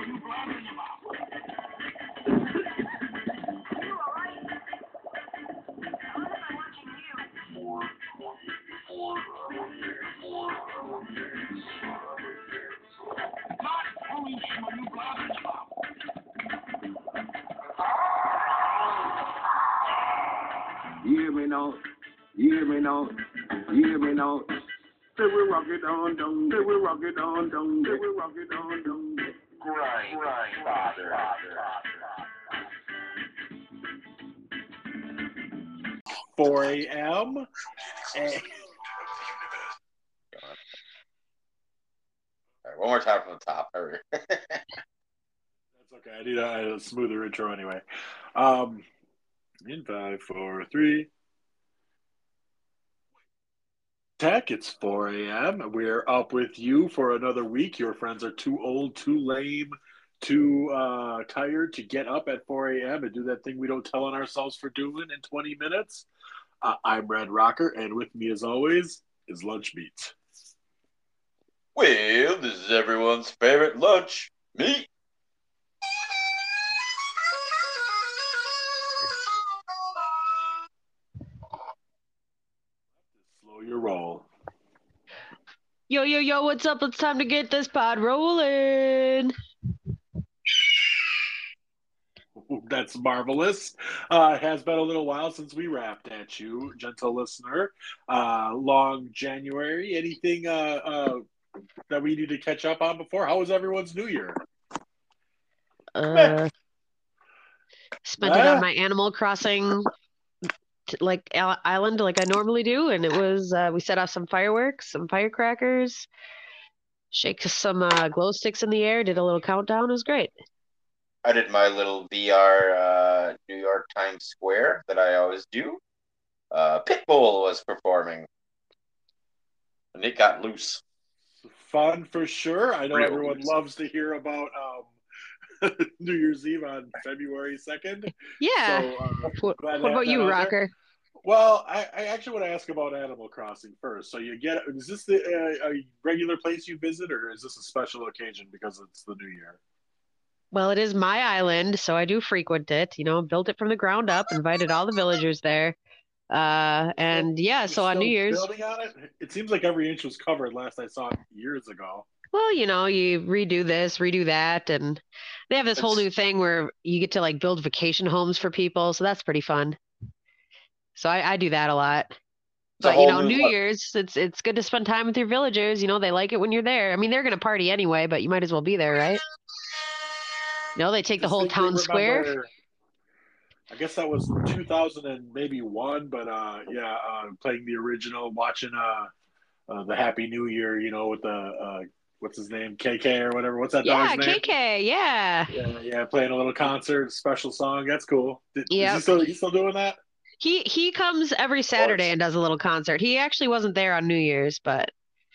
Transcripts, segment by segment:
You hear me now? You hear me now? You hear me now? Say we rock it on down, say we rock it on down, say we rock it on down. Grind, father. 4 a.m. All right, one more time from the top. Hurry. That's okay. I need a smoother intro anyway. In 5, 4, 3. Tech, it's 4 a.m. We're up with you for another week. Your friends are too old, too lame, too tired to get up at 4 a.m. and do that thing we don't tell on ourselves for doing in 20 minutes. I'm Red Rocker, and with me, as always, is Lunch Meat. Well, this is everyone's favorite lunch, meat. Slow your roll. Yo, yo, yo, what's up? It's time to get this pod rolling. That's marvelous. It has been a little while since we rapped at you, gentle listener. Long January. Anything that we need to catch up on before? How was everyone's New Year? Spent it on my Animal Crossing island like I normally do, and it was we set off some fireworks, some firecrackers, shake some glow sticks in the air, did a little countdown. It was great. I did my little VR New York Times Square that I always do. Pitbull was performing, and it got loose. Fun for sure. I know Real everyone loose. loves to hear about New Year's Eve on February 2nd. Yeah. So, what about you, Rocker? Well, I actually want to ask about Animal Crossing first. So is this a regular place you visit, or is this a special occasion because it's the New Year? Well, it is my island, so I do frequent it. You know, built it from the ground up, invited all the villagers there. And yeah, so on New Year's, building on it, it seems like every inch was covered last I saw it years ago. well, you know, you redo this, redo that, and they have this whole new thing where you get to like build vacation homes for people, so that's pretty fun. So I do that a lot. But you know, New Year's, it's good to spend time with your villagers. You know, they like it when you're there. I mean, they're gonna party anyway, but you might as well be there, right? You know, they take the whole town square. I guess that was 2001, but playing the original, watching the Happy New Year, you know, with the what's his name, KK or whatever. What's that dog's name? KK, yeah. Yeah, playing a little concert, special song. That's cool. Yeah. Is he still doing that? He comes every Saturday and does a little concert. He actually wasn't there on New Year's, but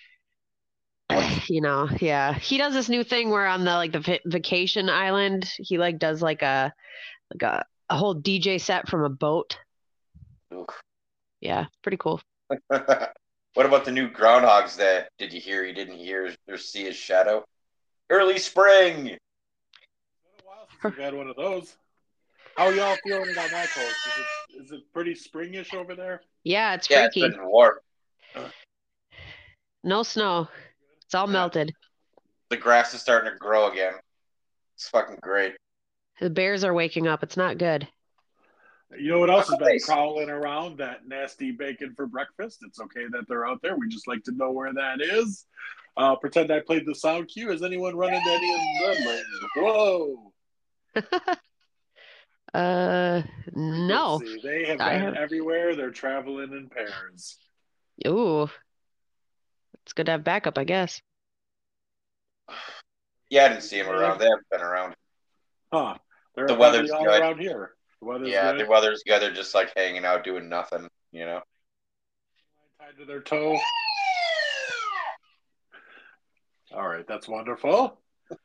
you know, yeah, he does this new thing where on the vacation island, he does a whole DJ set from a boat. Oof. Yeah, pretty cool. What about the new Groundhog's Day? Did you hear he didn't hear or see his shadow? Early spring. It's been a while since we've had one of those. How are y'all feeling on that coast? Is it pretty springish over there? Yeah, it's freaky. It's been warm. No snow. It's all melted. The grass is starting to grow again. It's fucking great. The bears are waking up. It's not good. You know what else has been prowling around? That nasty bacon for breakfast. It's okay that they're out there. We just like to know where that is. Pretend I played the sound cue. Has anyone run into any of them lately? Whoa. No. They have been everywhere. They're traveling in pairs. Ooh. It's good to have backup, I guess. Yeah, I didn't see them around. They haven't been around. Huh. The weather's all good. around here. The weather's good. They're just like hanging out doing nothing, you know. Tied to their toe. All right, that's wonderful.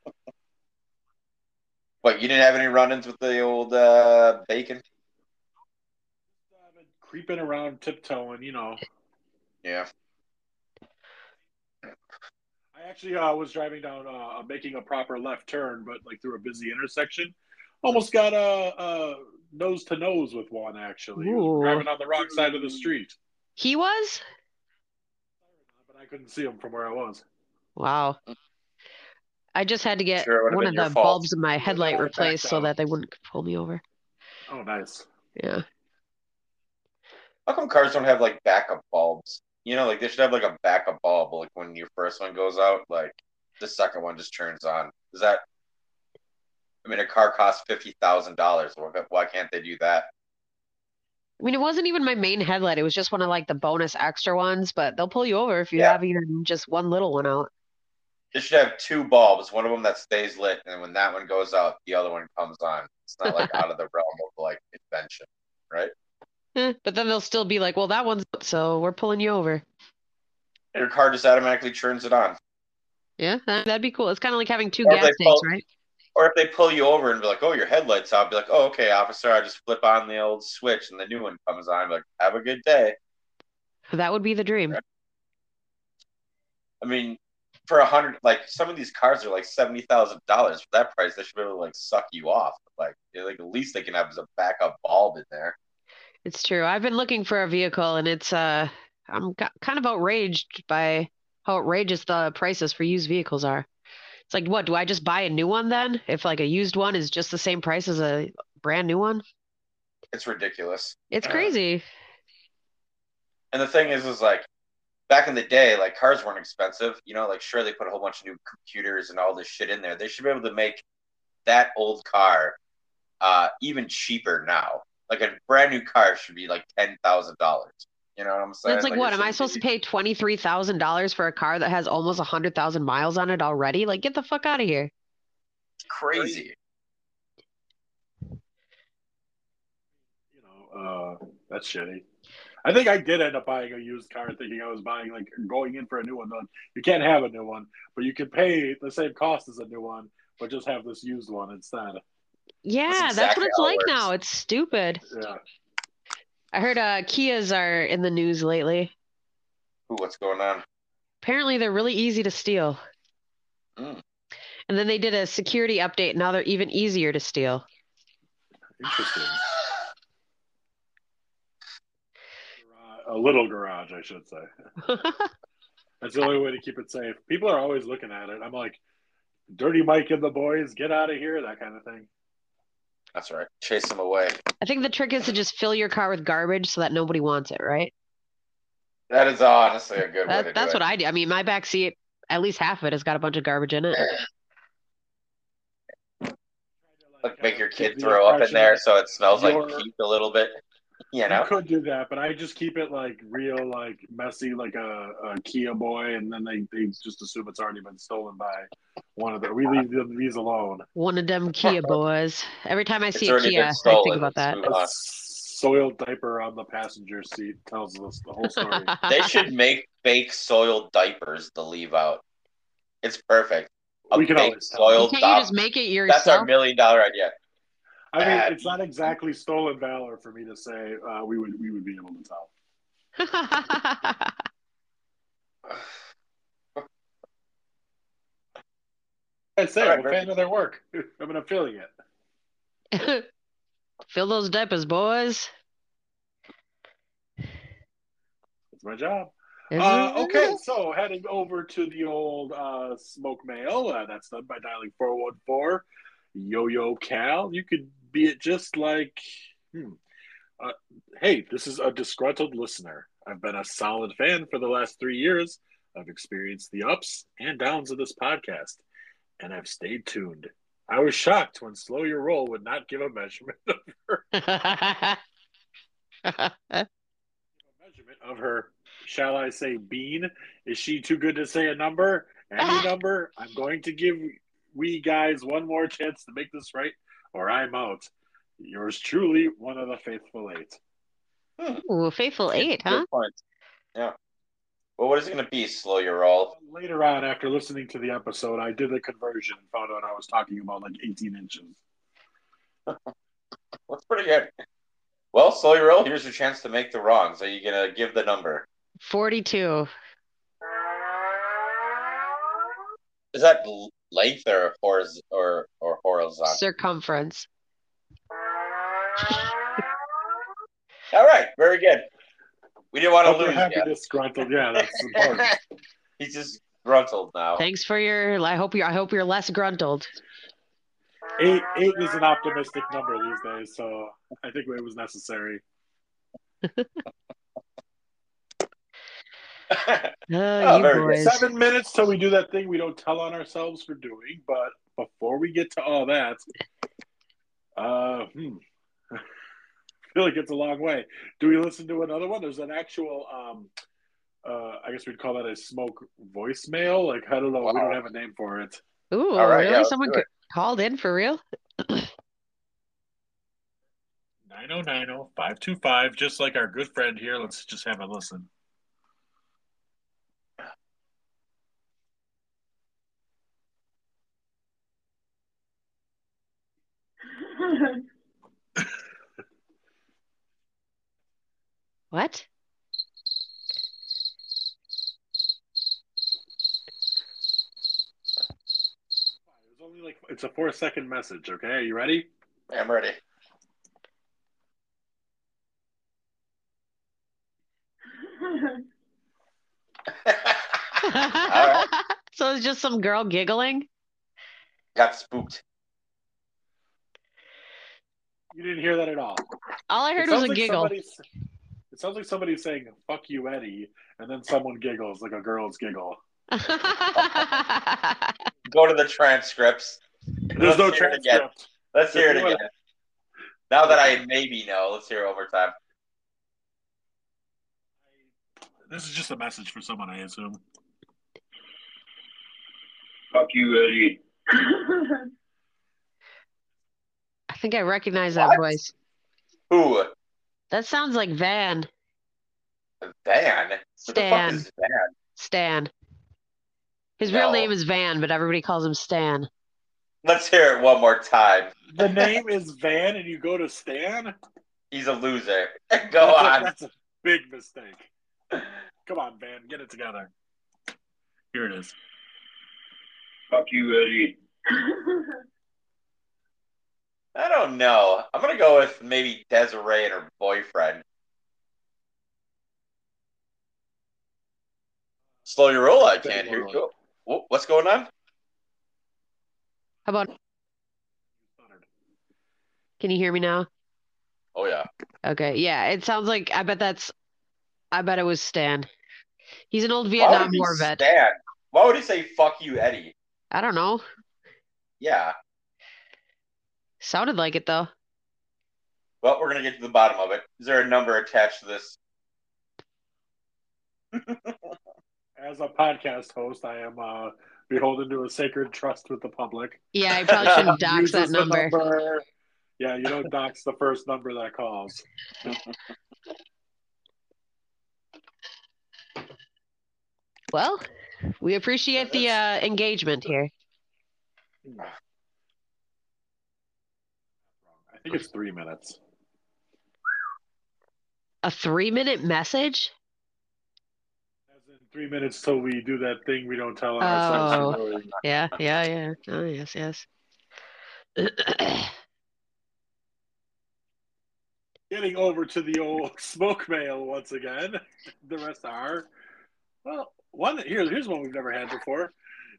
What, you didn't have any run-ins with the old bacon? I've been creeping around, tiptoeing, you know. Yeah. I I actually was driving down, making a proper left turn, but like through a busy intersection. Almost got nose to nose with one, actually. He was Ooh. driving on the wrong side of the street. He was? But I couldn't see him from where I was. Wow. I just had to get Sure, it would have one been of your the fault. bulbs in my Yeah, headlight I replaced backed so out. that they wouldn't pull me over. Oh, nice. Yeah. How come cars don't have like backup bulbs? You know, like they should have like a backup bulb, like when your first one goes out, like the second one just turns on. Is that? I mean, a car costs $50,000. Why can't they do that? I mean, it wasn't even my main headlight. It was just one of like the bonus extra ones, but they'll pull you over if you Yeah. have even just one little one out. They should have two bulbs, one of them that stays lit, and when that one goes out, the other one comes on. It's not like out of the realm of like invention, right? But then they'll still be like, well, that one's out, so we're pulling you over. Your car just automatically turns it on. Yeah, that'd be cool. It's kind of like having two Or if gas they tanks, pull- right? Or if they pull you over and be like, "Oh, your headlight's out," be like, "Oh, okay, officer." I just flip on the old switch, and the new one comes on. Like, have a good day. That would be the dream. I mean, for like some of these cars are like $70,000. For that price, they should be able to like suck you off. Like at least they can have a backup bulb in there. It's true. I've been looking for a vehicle, and it's I'm kind of outraged by how outrageous the prices for used vehicles are. It's like, what, do I just buy a new one then? If like a used one is just the same price as a brand new one? It's ridiculous. It's crazy. And the thing is like back in the day, like cars weren't expensive. You know, like sure they put a whole bunch of new computers and all this shit in there. They should be able to make that old car even cheaper now. Like a brand new car should be like $10,000. You know what I'm saying? It's like, what, am I supposed to pay $23,000 for a car that has almost 100,000 miles on it already? Like, get the fuck out of here. Crazy. You know, that's shitty. I think I did end up buying a used car thinking I was buying, like, going in for a new one. You can't have a new one, but you can pay the same cost as a new one, but just have this used one instead. Yeah, that's what it's like now. It's stupid. Yeah. I heard Kias are in the news lately. Ooh, what's going on? Apparently, they're really easy to steal. Mm. And then they did a security update. Now they're even easier to steal. Interesting. A little garage, I should say. That's the only way to keep it safe. People are always looking at it. I'm like, Dirty Mike and the boys, get out of here, that kind of thing. That's right. Chase them away. I think the trick is to just fill your car with garbage so that nobody wants it, right? That is honestly a good way to do it. That's what I do. I mean, my back seat, at least half of it has got a bunch of garbage in it. Like make your kid throw up in there so it smells like poop a little bit. You know? You could do that, but I just keep it like real, like messy, like a Kia boy, and then they just assume it's already been stolen by one of the. We leave these alone. One of them Kia boys. Every time I see a Kia, I think about that. A soiled diaper on the passenger seat tells us the whole story. They should make fake soiled diapers to leave out. It's perfect. We can always soiled Can't you just make it yourself? That's our $1 million idea. I mean, it's not exactly stolen valor for me to say we would be able to tell. I'd say I'm a fan of their work. I'm an affiliate. Fill those diapers, boys. It's my job. Okay, so heading over to the old smoke mail. That's done by dialing 414. Yo Cal, you could be it just like, hey, this is a disgruntled listener. I've been a solid fan for the last 3 years. I've experienced the ups and downs of this podcast, and I've stayed tuned. I was shocked when Slow Your Roll would not give a measurement of her. Of her, shall I say, bean? Is she too good to say a number? Any number? I'm going to give we guys one more chance to make this right, or I'm out. Yours truly, one of the faithful 8. Ooh, faithful 8, huh? Good point. Yeah. Well, what is it going to be, Slow Your Roll? Later on, after listening to the episode, I did the conversion and found out I was talking about like 18 inches. That's pretty good. Well, Slow Your Roll, here's your chance to make the wrongs. Are you going to give the number? 42. Is that length or horizontal? Circumference. All right, very good. We didn't want to lose happy yet. Disgruntled. Yeah, that's important. He's just gruntled now. Thanks for your. I hope you're less gruntled. 8 is an optimistic number these days, so I think it was necessary. You boys. 7 minutes till we do that thing we don't tell on ourselves for doing. But before we get to all that, I feel like it's a long way. Do we listen to another one? There's an actual, I guess we'd call that a smoke voicemail. Like, I don't know. Wow. We don't have a name for it. Ooh, really? Yeah, someone called in for real? 9090525, just like our good friend here. Let's just have a listen. What? It's a 4-second message, okay? Are you ready? I'm ready. Right. So it's just some girl giggling? Got spooked. You didn't hear that at all. All I heard was a giggle. It sounds like somebody saying, "Fuck you, Eddie," and then someone giggles, like a girl's giggle. Go to the transcripts. There's no transcript. Let's hear it again. Now that I maybe know, let's hear it one more time. This is just a message for someone, I assume. Fuck you, Eddie. I think I recognize that voice. Who? That sounds like Van. Van? Stan. What the fuck is Van? Stan. His real name is Van, but everybody calls him Stan. Let's hear it one more time. The name is Van and you go to Stan? He's a loser. Go on. That's a big mistake. Come on, Van. Get it together. Here it is. Fuck you, Eddie. I don't know. I'm going to go with maybe Desiree and her boyfriend. Slow your roll. I can't hear you. What's going on? How about... Can you hear me now? Oh, yeah. Okay. Yeah, it sounds like... I bet it was Stan. He's an old Vietnam War vet. Stan? Why would he say, fuck you, Eddie? I don't know. Yeah. Sounded like it, though. Well, we're going to get to the bottom of it. Is there a number attached to this? As a podcast host, I am beholden to a sacred trust with the public. Yeah, I probably shouldn't dox that number. Yeah, you don't dox the first number that calls. Well, we appreciate the engagement here. I think it's 3 minutes. A 3-minute message? As in 3 minutes till we do that thing we don't tell ourselves. Oh, yeah. Oh, yes. Getting over to the old smoke mail once again. The rest are... Well, here's one we've never had before.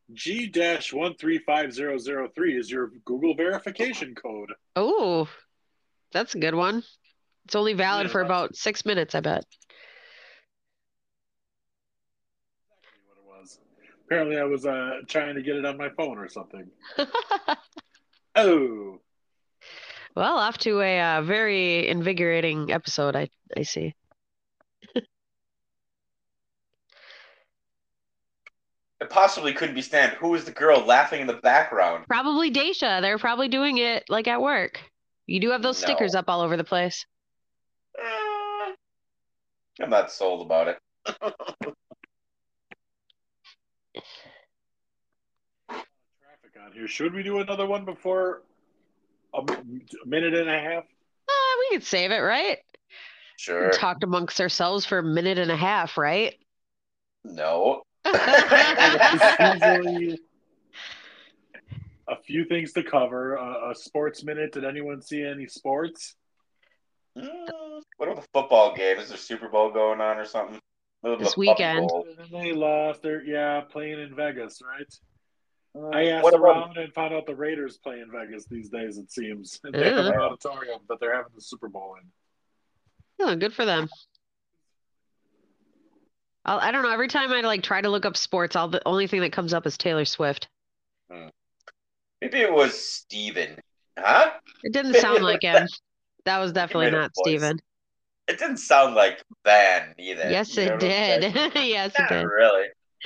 G-135003 is your Google verification code. Oh, that's a good one. It's only valid for about 6 minutes, I bet. Exactly what it was. Apparently, I was trying to get it on my phone or something. Oh. Well, off to a very invigorating episode, I see. It possibly couldn't be Stan. Who is the girl laughing in the background? Probably Daisha. They're probably doing it like at work. You do have those stickers up all over the place. I'm not sold about it. Traffic on here. Should we do another one before a minute and a half? We could save it, right? Sure. Talked amongst ourselves for a minute and a half, right? No. a few things to cover. A sports minute. Did anyone see any sports? What about the football game? Is there Super Bowl going on or something? This The Puppy weekend. Bowl. They lost. They're playing in Vegas, right? I asked What about around and found out the Raiders play in Vegas these days. It seems they have Yeah. an auditorium that they're having the Super Bowl in. Oh, good for them. I don't know. Every time I like try to look up sports, the only thing that comes up is Taylor Swift. maybe it was Steven? Huh? It didn't sound like him. That was definitely made a not voice. Steven. It didn't sound like Van either. Yes, You know it what I'm saying? did. Yes, it Not did. really.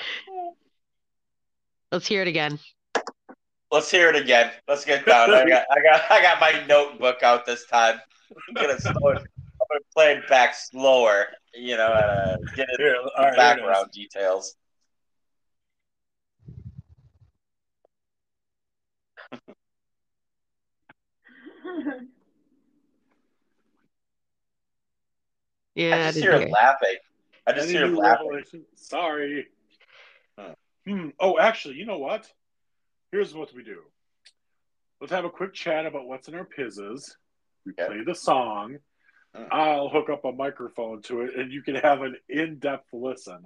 Let's hear it again. Let's hear it again. Let's get down. I got my notebook out this time. I'm gonna play it back slower. You know, get into Here, all right, background details. Yeah, I I just didn't hear hear. it laughing. I just Any hear it new laughing. revelation? Sorry. Oh, actually, you know what? Here's what we do. Let's have a quick chat about what's in our pizzas. We Okay. play the song. I'll hook up a microphone to it, and you can have an in-depth listen.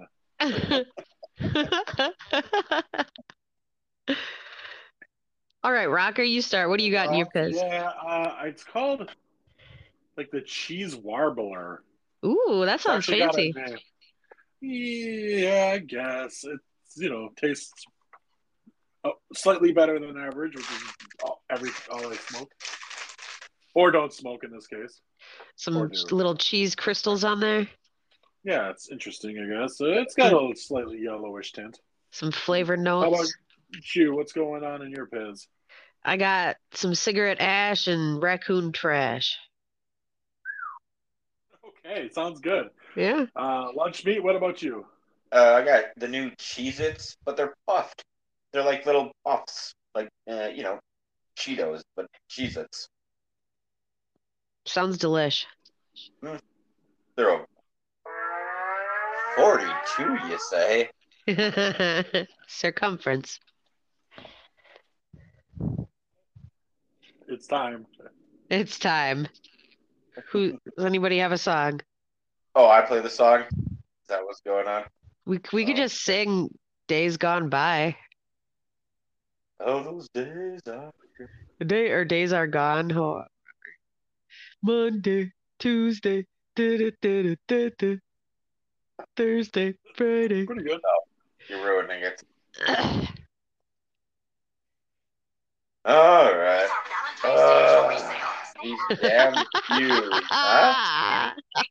All right, Rocker, you start. What do you got in your piz? It's called like the cheese warbler. Ooh, that sounds fancy. Yeah, I guess it's tastes slightly better than average, which is all I smoke, or don't smoke in this case. Some little cheese crystals on there. Yeah, it's interesting, I guess. It's got a slightly yellowish tint. Some flavor notes. How about you? What's going on in your piz? I got some cigarette ash and raccoon trash. Okay, sounds good. Yeah. Lunch meat, what about you? I got the new Cheez-Its, but they're puffed. They're like little puffs, like, Cheetos, but Cheez-Its. Sounds delish. They're 42, you say? Circumference. It's time. It's time. Does anybody have a song? Oh, I play the song? Is that what's going on? We could just sing Days Gone By. Oh, those days are Days are gone. Oh. Monday, Tuesday, Thursday, Friday. Pretty good. Oh, you're ruining it. All right. These damn views, huh?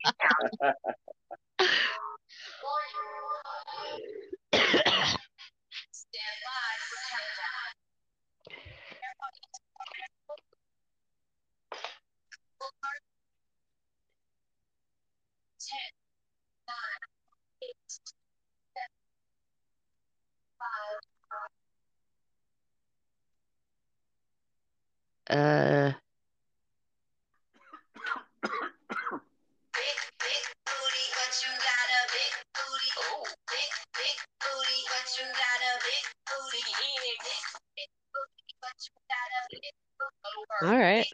All right.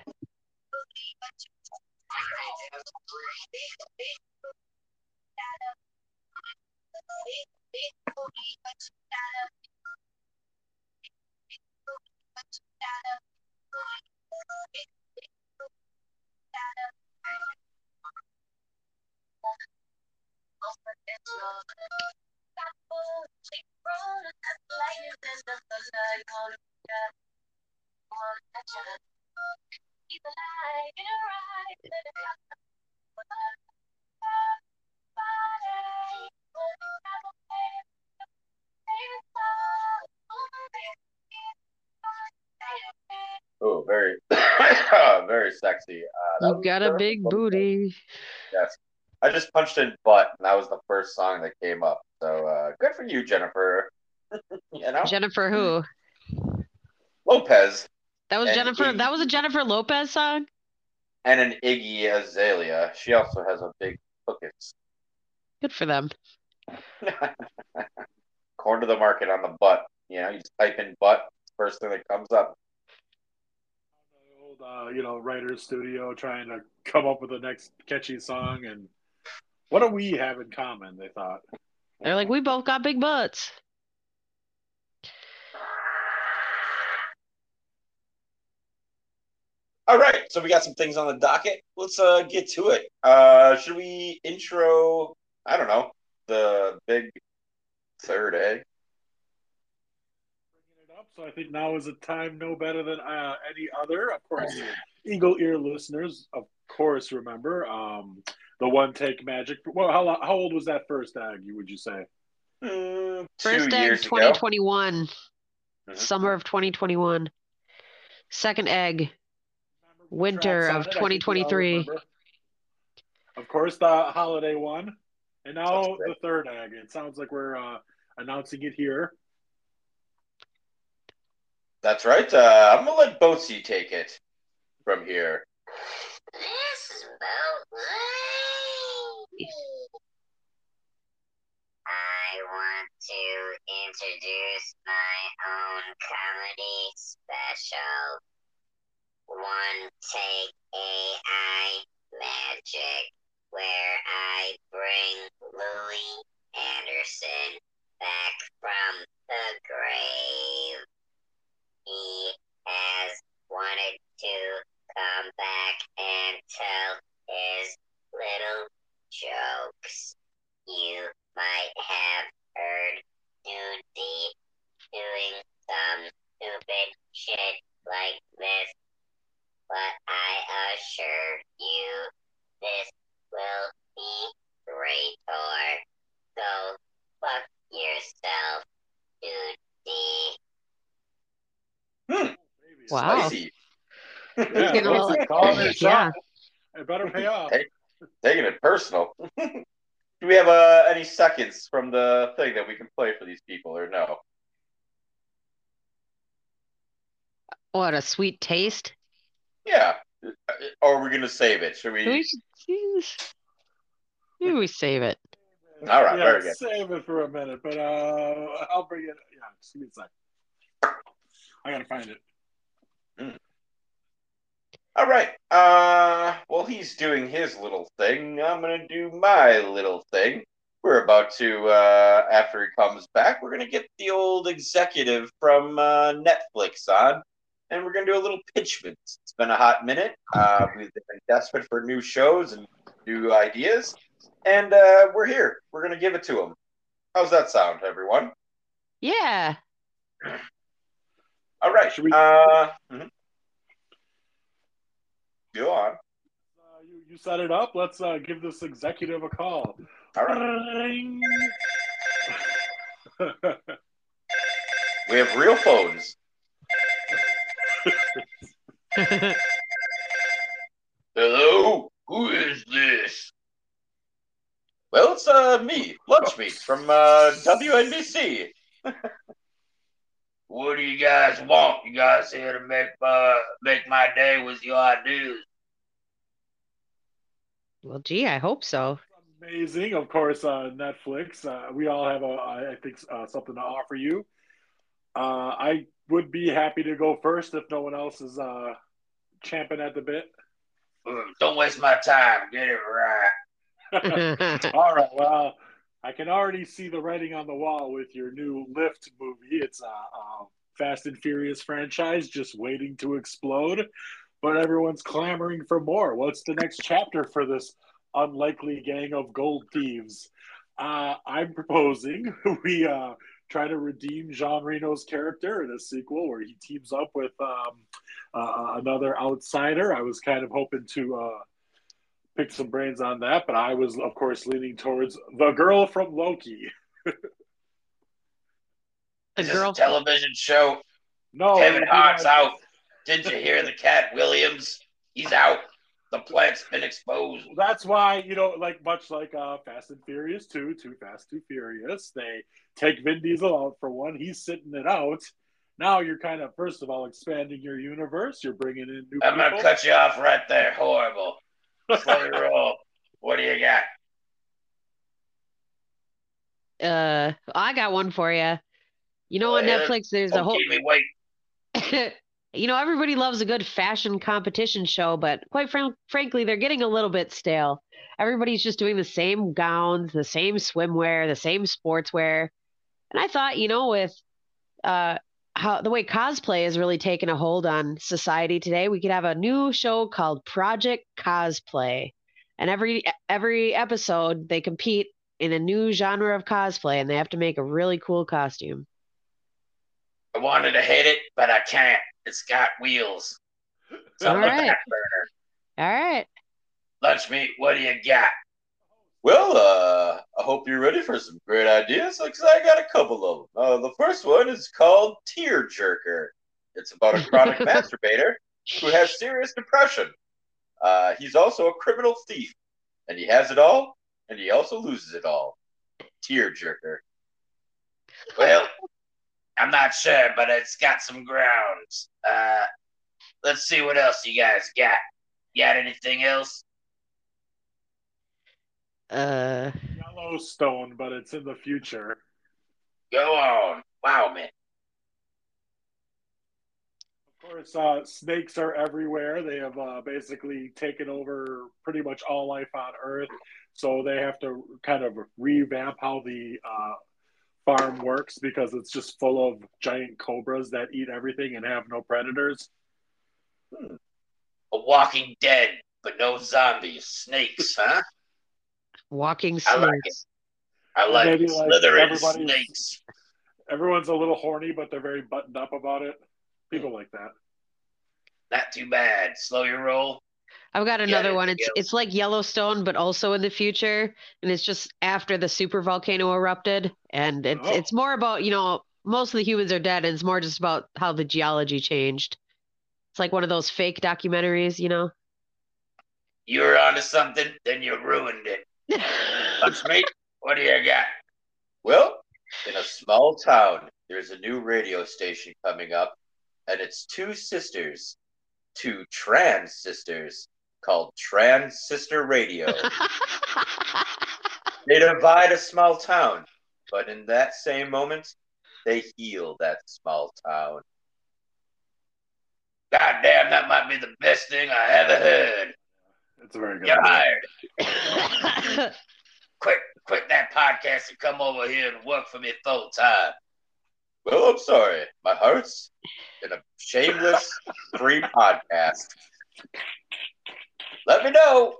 Oh, very, very sexy. You've got a big booty. Yes. I just punched in butt, and that was the first song that came up. So good for you, Jennifer. Jennifer who? Lopez. That was Jennifer. Iggy. That was a Jennifer Lopez song? And an Iggy Azalea. She also has a big hookets. Good for them. Corn to the market on the butt. You just type in butt. first thing that comes up. Old, writer's studio trying to come up with the next catchy song, and what do we have in common? They thought. They're like, we both got big butts. All right, so we got some things on the docket. Let's get to it. Should we intro? I don't know, the big third egg. Bringing it up, so I think now is a time no better than any other. Of course, Eagle Ear listeners, of course, remember the one take magic. Well, how old was that first egg? Would you say? 2 First egg, years 2021, ago. summer of 2021. Second egg, winter of 2023. Of course, the holiday one. And now the third egg. It sounds like we're announcing it here. That's right. I'm going to let Boatsy take it from here. This is Boatsy. I want to introduce my own comedy special. One Take AI Magic, where I bring Louis Anderson back from the grave. He has wanted to come back and tell his little jokes. You might have heard Nudie doing some stupid shit like this, but I assure you this will be great. So fuck yourself, Nudie. Wow. Spicy. Yeah, calling it a shot. It better pay off. Taking it personal. Do we have any seconds from the thing that we can play for these people, or no? What, a sweet taste? Yeah. Or are we going to save it? Should we? Maybe we save it. All right, very good. Save it for a minute, but I'll bring it. Yeah, just give me a sec. I got to find it. All right. Well, he's doing his little thing. I'm going to do my little thing. We're about to, after he comes back, we're going to get the old executive from Netflix on, and we're going to do a little pitchment. It's been a hot minute. We've been desperate for new shows and new ideas, and we're here. We're going to give it to him. How's that sound, everyone? Yeah. All right. Go on. You set it up. Let's give this executive a call. All right. We have real phones. Hello? Who is this? Well, it's me, Lunchmeat from WNBC. What do you guys want? You guys here to make my day with your ideas? Well, gee, I hope so. Amazing. Of course, Netflix. We all have, I think, something to offer you. I would be happy to go first if no one else is champing at the bit. Don't waste my time. Get it right. All right. Well, I can already see the writing on the wall with your new Lift movie. It's a Fast and Furious franchise just waiting to explode, but everyone's clamoring for more. What's the next chapter for this unlikely gang of gold thieves? I'm proposing we try to redeem Jean Reno's character in a sequel where he teams up with another outsider. I was kind of hoping to pick some brains on that, but I was, of course, leaning towards the girl from Loki. Is this a television show? No. Kevin Hart's out. Did you hear the Cat Williams? He's out. The plant's been exposed. That's why, much like Fast and Furious 2, Too Fast, Too Furious, they take Vin Diesel out for one. He's sitting it out. Now you're kind of, first of all, expanding your universe. You're bringing in new I'm going to cut you off right there. Horrible. Slow your roll. What do you got? I got one for you. On Netflix, there's a whole. Keep me wait. Everybody loves a good fashion competition show, but quite frankly, they're getting a little bit stale. Everybody's just doing the same gowns, the same swimwear, the same sportswear. And I thought, with uh, how the way cosplay has really taken a hold on society today, we could have a new show called Project Cosplay. And every episode, they compete in a new genre of cosplay, and they have to make a really cool costume. I wanted to hit it, but I can't. It's got wheels. It's on All the right. back burner. All right. Lunch meat, what do you got? Well, I hope you're ready for some great ideas, because I got a couple of them. The first one is called Tear Jerker. It's about a chronic masturbator who has serious depression. He's also a criminal thief, and he has it all, and he also loses it all. Tear Jerker. Well, I'm not sure, but it's got some grounds. Let's see what else you guys got. Got anything else? Yellowstone, but it's in the future. Go on. Wow, man. Of course, snakes are everywhere. They have basically taken over pretty much all life on Earth. So they have to kind of revamp how the farm works because it's just full of giant cobras that eat everything and have no predators. A Walking Dead, but no zombies. Snakes, huh? Walking snakes. I like slithering snakes. Everyone's a little horny, but they're very buttoned up about it. People like that. Not too bad. Slow your roll. I've got another one. It's like Yellowstone, but also in the future, and it's just after the super volcano erupted, and it's more about most of the humans are dead, and it's more just about how the geology changed. It's like one of those fake documentaries, You were onto something, then you ruined it. Lunch mate, what do you got? Well, in a small town, there's a new radio station coming up, and it's two trans sisters, called Trans-Sister Radio. They divide a small town, but in that same moment, they heal that small town. God damn, that might be the best thing I ever heard. It's a very good. You're hired. Quit that podcast and come over here and work for me full time. Well, I'm sorry. My heart's in a shameless free podcast. Let me know.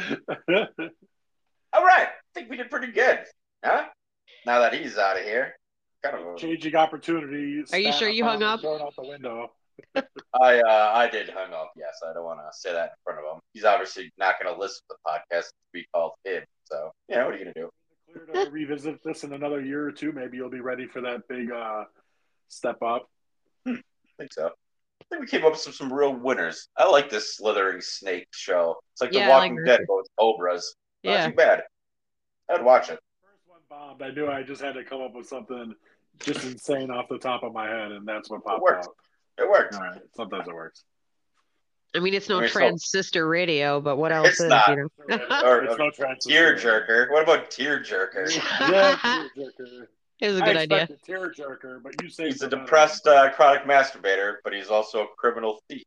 All right. I think we did pretty good. Huh? Now that he's out of here. Kind of changing opportunities. Are you sure you hung up? Thrown out the window. I did hung up, yes. I don't want to say that in front of him. He's obviously not going to listen to the podcast to be called him. So, what are you going to do? Clear to revisit this in another year or two. Maybe you'll be ready for that big step up. I think so. I think we came up with some real winners. I like this slithering snake show. It's like The Walking Dead, but with cobras. Not too bad. I'd watch it. First one bombed. I knew I just had to come up with something just insane off the top of my head, and that's what popped out. It worked. All right. Sometimes it works. I mean, it's no Trans-Sister Radio, but what else it's is, not. It's no Trans-Sister. Tear Jerker. What about Tear Jerker? Yeah, Tear Jerker. It was a good idea. Tear Jerker, but you say he's a depressed chronic masturbator, but he's also a criminal thief.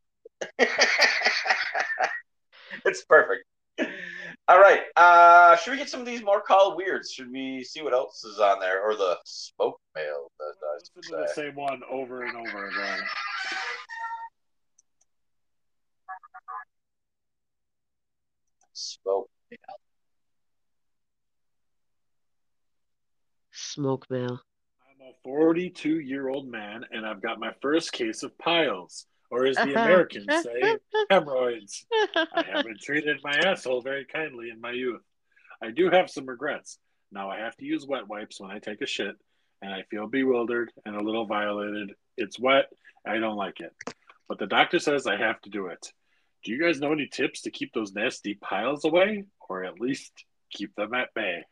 It's perfect. All right. Should we get some of these more call weirds? Should we see what else is on there, or the smoke mail? Listen to the same one over and over again. Smoke mail. Smoke mail. I'm a 42-year-old man, and I've got my first case of piles, or as the Americans say, hemorrhoids. I haven't treated my asshole very kindly in my youth. I do have some regrets. Now I have to use wet wipes when I take a shit, and I feel bewildered and a little violated. It's wet. I don't like it. But the doctor says I have to do it. Do you guys know any tips to keep those nasty piles away, or at least keep them at bay?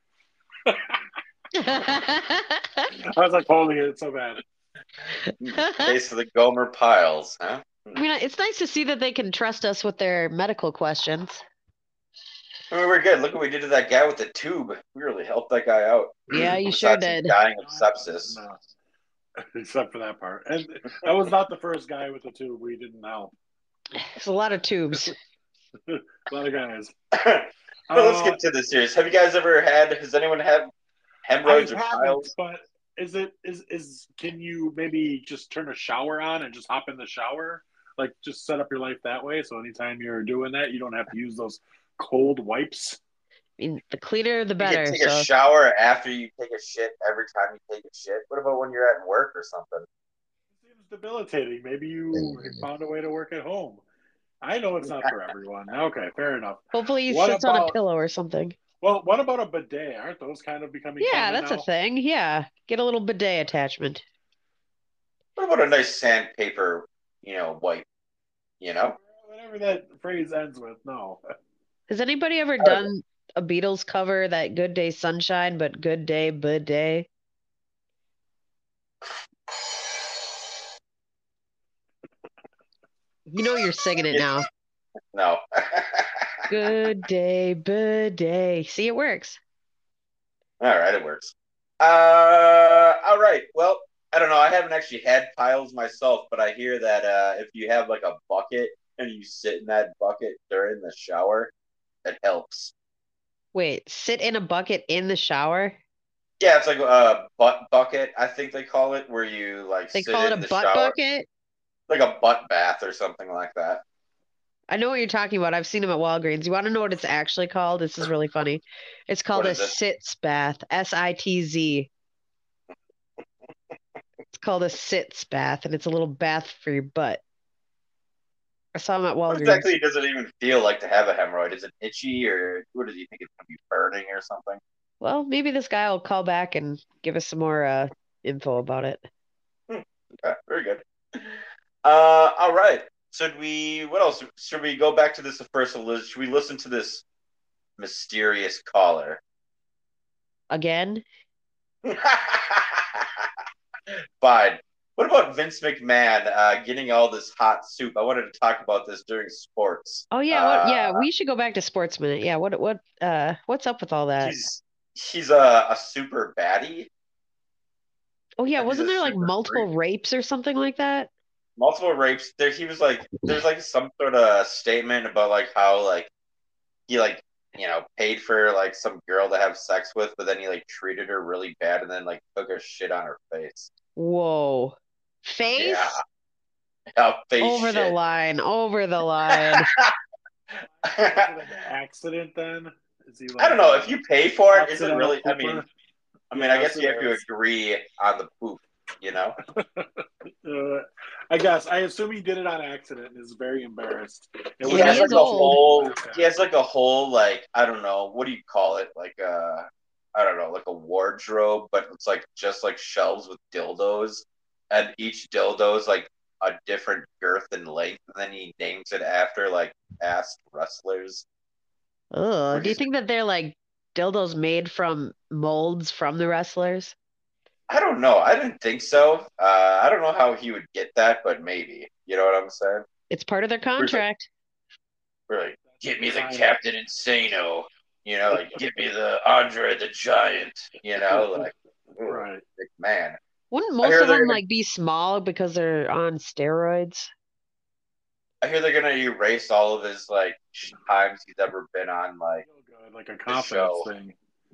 I was like holding it so bad. Case of the Gomer piles, huh? I mean, it's nice to see that they can trust us with their medical questions. I mean, we're good. Look what we did to that guy with the tube. We really helped that guy out. Yeah, you sure did. Dying of sepsis. except for that part. And that was not the first guy with the tube. We didn't help. It's a lot of tubes. A lot of guys. Well, let's get to this series. Have you guys ever had? Has anyone had hemorrhoids or piles? But can you maybe just turn a shower on and just hop in the shower? Like just set up your life that way, so anytime you're doing that, you don't have to use those cold wipes. I mean, the cleaner, the You better. can take a shower after you take a shit every time you take a shit. What about when you're at work or something? It seems debilitating. Maybe you found a way to work at home. I know it's not for everyone. Okay, fair enough. Hopefully he sits on a pillow or something. Well, what about a bidet? Aren't those kind of becoming Yeah, that's now? a thing. Yeah. Get a little bidet attachment. What about a nice sandpaper, wipe? Whatever that phrase ends with, no. Has anybody ever done a Beatles cover, that Good Day Sunshine, but Good Day Bidet? You know you're singing it now. No. Good day bidet. See, it works. All right, it works. All right. Well, I don't know. I haven't actually had piles myself, but I hear that if you have like a bucket and you sit in that bucket during the shower, it helps. Wait, sit in a bucket in the shower? Yeah, it's like a butt bucket, I think they call it, where you like They sit call it in a the butt shower. bucket? Like a butt bath or something like that. I know what you're talking about. I've seen them at Walgreens. You want to know what it's actually called? This is really funny. It's called a sitz bath. SITZ. It's called a sitz bath, and it's a little bath for your butt. I saw them at Walgreens. What exactly does it even feel like to have a hemorrhoid? Is it itchy, or what do you think it's going to be, burning or something? Well, maybe this guy will call back and give us some more info about it. Okay, very good. All right. What else? Should we go back to this first? Should we listen to this mysterious caller? Again? Fine. What about Vince McMahon getting all this hot soup? I wanted to talk about this during sports. Oh yeah, we should go back to Sports Minute. Yeah, what's up with all that? He's a super baddie. Oh yeah, wasn't there like multiple rapes or something like that? Multiple rapes. There's like some sort of statement about like how like he like paid for like some girl to have sex with, but then he like treated her really bad and then like took a shit on her face. Whoa. Face? Yeah, face over shit. the line. Over the line. Is it an accident then? Is he like, I don't know. If you pay for it, is it really? I guess you have to agree on the poop. I guess. I assume he did it on accident and is very embarrassed. He has like a whole like, I don't know, what do you call it? Like I don't know, like a wardrobe, but it's like just like shelves with dildos, and each dildo is like a different girth and length, and then he names it after like past wrestlers. Oh, do you think that they're like dildos made from molds from the wrestlers? I don't know. I didn't think so. I don't know how he would get that, but maybe. You know what I'm saying? It's part of their contract. Really? Get me the Captain Insano. Like get me the Andre the Giant. Like right, man. Wouldn't most of them like be small because they're on steroids? I hear they're gonna erase all of his like times he's ever been on like a confidence thing.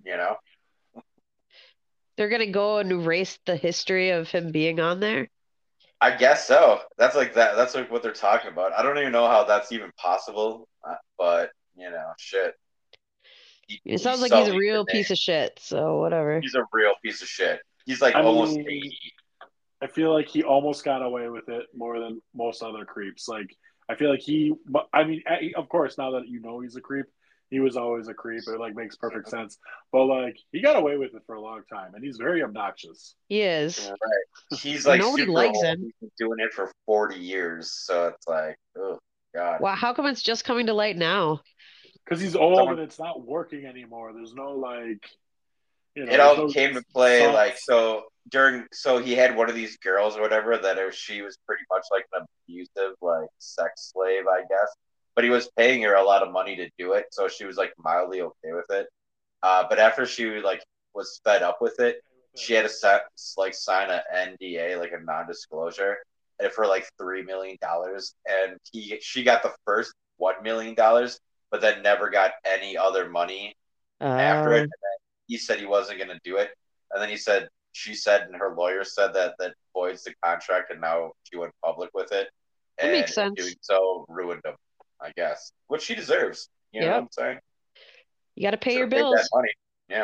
They're gonna go and erase the history of him being on there? I guess so. That's like that. That's like what they're talking about. I don't even know how that's even possible, but shit. It sounds like he's a real piece of shit. So whatever. He's a real piece of shit. He's like almost 80. I feel like he almost got away with it more than most other creeps. Like I feel like of course, now that he's a creep. He was always a creep. It like makes perfect sense. But like he got away with it for a long time, and he's very obnoxious. He is. Yeah, right. He's like nobody super likes old. him. He's been doing it for 40 years, so it's like, oh god. Wow, how come it's just coming to light now? Because he's old and it's not working anymore. There's no like, it all came to play like so he had one of these girls or whatever that she was pretty much like an abusive like sex slave, I guess. But he was paying her a lot of money to do it, so she was like mildly okay with it. But after she like was fed up with it, she had to sign an NDA, like a non-disclosure, and for like $3 million, and she got the first $1 million, but then never got any other money after it. And then he said he wasn't going to do it, and then she said, and her lawyer said that voids the contract, and now she went public with it. That And makes sense. doing so ruined him, I guess. What she deserves. You know what I'm saying? You got to pay your Should've paid bills. that money. Yeah.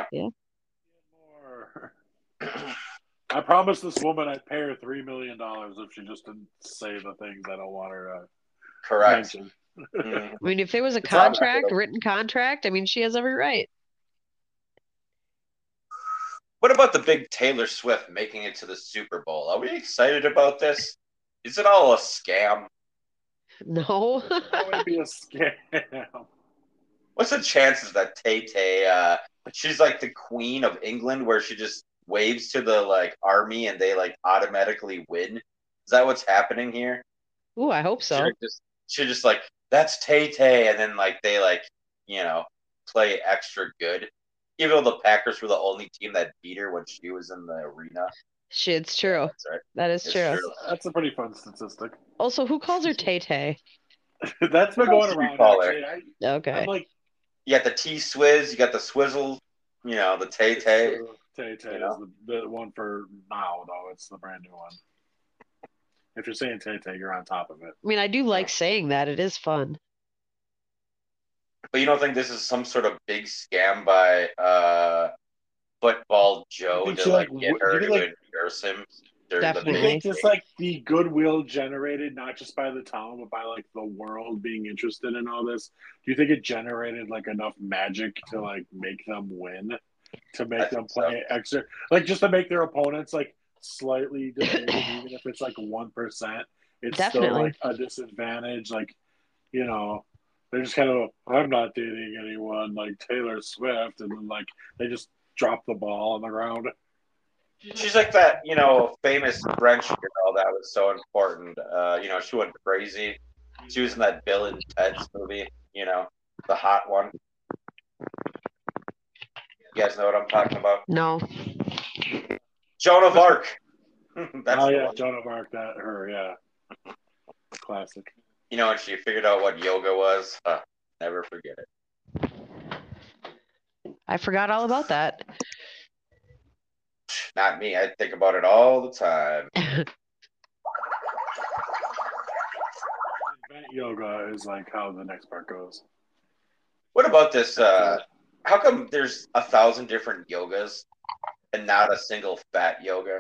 I promised this woman I'd pay her $3 million if she just didn't say the things I don't want her to Correct. mention. Mhm. I mean, if there was a It's written contract, I mean, she has every right. What about the big Taylor Swift making it to the Super Bowl? Are we excited about this? Is it all a scam? No. That would be a scam. What's the chances that Tay-Tay, she's like the queen of England, where she just waves to the like army and they like automatically win? Is that what's happening here? Ooh, I hope so. She just like, that's Tay-Tay, and then like they like, you know, play extra good. Even though the Packers were the only team that beat her when she was in the arena. It's true. That's right. That is It's true. That's a pretty fun statistic. Also, who calls her Tay-Tay? That's been going around, actually. Okay. I'm like, you got the T-Swizz, you got the Swizzle, you know, the Tay-Tay. Tay-Tay You know? is the one for now, though. It's the brand new one. If you're saying Tay-Tay, you're on top of it. I mean, I do like saying that. It is fun. But you don't think this is some sort of big scam by Football Joe think to she, like like, get her you to think, endorse him during Definitely. You the think just like the goodwill generated not just by the town but by like the world being interested in all this? Do you think it generated like enough magic to like make them win, to make them play extra, like just to make their opponents like slightly defeated, even if it's like 1%? It's Definitely. still like a disadvantage. Like, you know, they're just kind of, I'm not dating anyone like Taylor Swift, and then like they just drop the ball on the ground. She's like that, you know, famous French girl that was so important. You know, she went crazy. She was in that Bill and Ted's movie, you know, the hot one. You guys know what I'm talking about? No. Joan of Arc. That's oh the yeah, one. Joan of Arc. Yeah, classic. You know, when she figured out what yoga was, never forget it. I forgot all about that. Not me. I think about it all the time. Invent yoga is like how the next part goes. What about this? How come there's 1,000 different yogas and not a single fat yoga?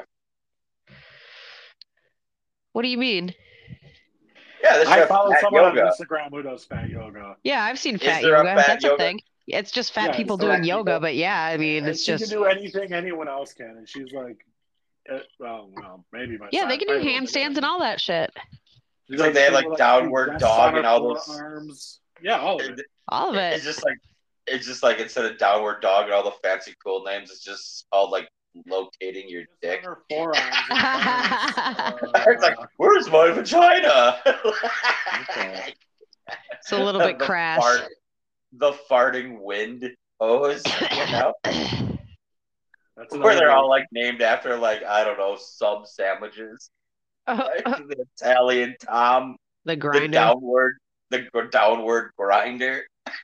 What do you mean? Yeah, I follow someone yoga. on Instagram who does fat yoga. Yeah, I've seen fat there a yoga. fat That's yoga? a thing. It's just fat Yeah, people it's fat doing yoga, people. but yeah, I mean, And it's she just. can do anything anyone else can, and she's like, well, maybe my Yeah, side. they can do handstands and all that shit. It's like they have like downward rests dog on and her all those. forearms. Yeah, all of it. All of it. It's just like instead of downward dog and all the fancy cool names, it's just called like locating your dick. On her forearms. It's like, where's my vagina? Okay. It's a little bit crass. The farting wind hose, you know? That's Where they're another- all like named after like, I don't know, sub sandwiches. Like, the Italian Tom, The the grinder. downward grinder.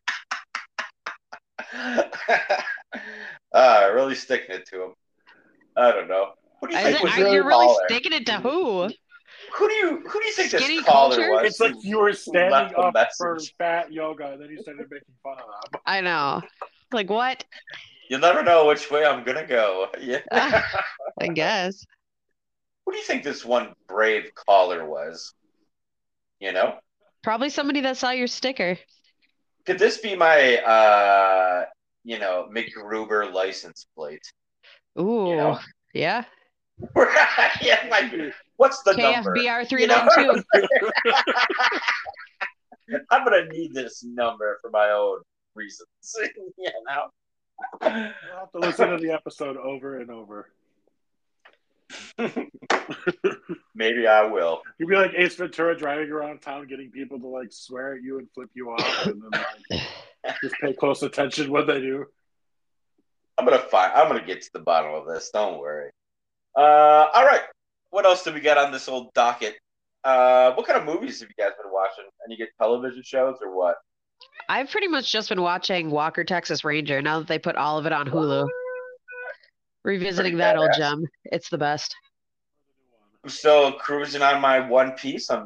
Really sticking it to him. I don't know. Who do you think was You're really really caller? sticking it to who? Who do you think Skinny this caller culture? was? It's like you were standing left a up for message. fat yoga, and then you started making fun of them. I know. Like what? You'll never know which way I'm gonna go. Yeah. I guess. Who do you think this one brave caller was? You know? Probably somebody that saw your sticker. Could this be my McGruber license plate? Ooh. You know? Yeah. Yeah, what's the number? KFBR You know? 392. I'm gonna need this number for my own reasons. You know? You'll have to listen to the episode over and over. Maybe I will. You'd be like Ace Ventura driving around town getting people to like swear at you and flip you off, and then like just pay close attention when they do. I'm gonna get to the bottom of this. Don't worry. All right. What else do we got on this old docket? What kind of movies have you guys been watching? Any good television shows or what? I've pretty much just been watching Walker, Texas Ranger now that they put all of it on Hulu. Revisiting Pretty that old badass. gem. It's the best. I'm still cruising on my One Piece. I'm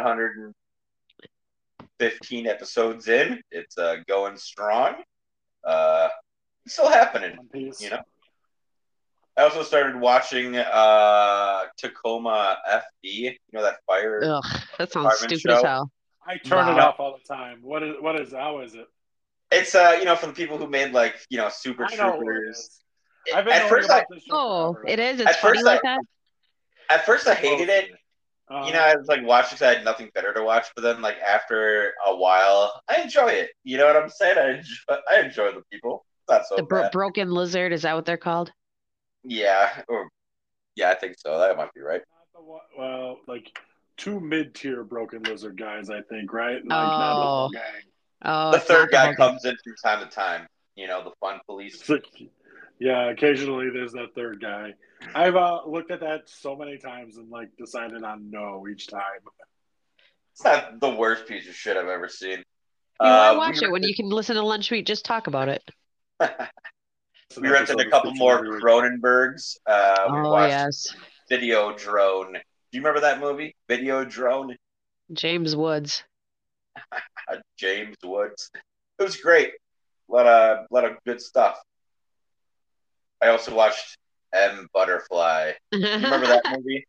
715 episodes in. It's going strong. Still happening, One Piece. you know. I also started watching Tacoma FD. You know that fire Ugh, that sounds department stupid as show? hell. I turn it Wow. off all the time. What is how is it? It's for the people who made like Super I know what it Troopers. is. I've been At knowing first, about this show Oh, forever. it is? It's At funny first like that? At first, I hated it. Uh-huh. I was like watching because I had nothing better to watch. But then, like after a while, I enjoy it. You know what I'm saying? I enjoy the people. It's not so The bad. Broken Lizard, is that what they're called? Yeah, I think so. That might be right. Well, like two mid-tier Broken Lizard guys, I think, right? Like not the Oh. whole gang. Oh, The it's third not the guy whole gang. comes in from time to time. The fun police. It's like, yeah, occasionally there's that third guy. I've looked at that so many times and like decided on no each time. It's not the worst piece of shit I've ever seen. Why watch it when you can listen to Lunch Meat just talk about it? We rented a couple more Cronenbergs. We watched yes. Videodrone. Do you remember that movie? Videodrone? James Woods. James Woods. It was great. A lot of good stuff. I also watched M Butterfly. You remember that movie?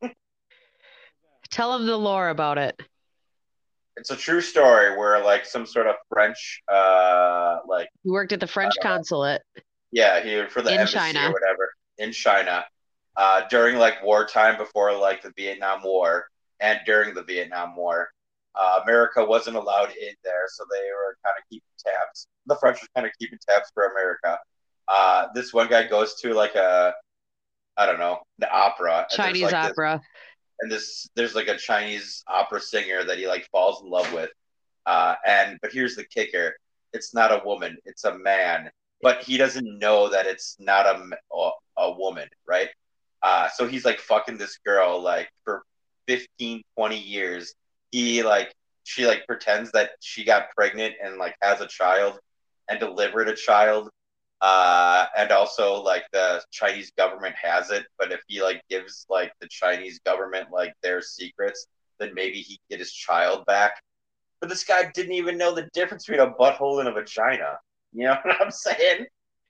Tell him the lore about it. It's a true story where like some sort of French He worked at the French consulate. Yeah, he for the in embassy China. or whatever in China. During like wartime before like the Vietnam War and during the Vietnam War. America wasn't allowed in there, so they were kind of keeping tabs. The French were kind of keeping tabs for America. This one guy goes to like the opera. Chinese opera. And there's like a Chinese opera singer that he like falls in love with. But here's the kicker. It's not a woman, it's a man. But he doesn't know that it's not a woman, right? So he's like fucking this girl like for 15, 20 years. She like pretends that she got pregnant and like has a child and delivered a child. And also like the Chinese government has it, but if he like gives like the Chinese government like their secrets, then maybe he can get his child back. But this guy didn't even know the difference between a butthole and a vagina. You know what I'm saying?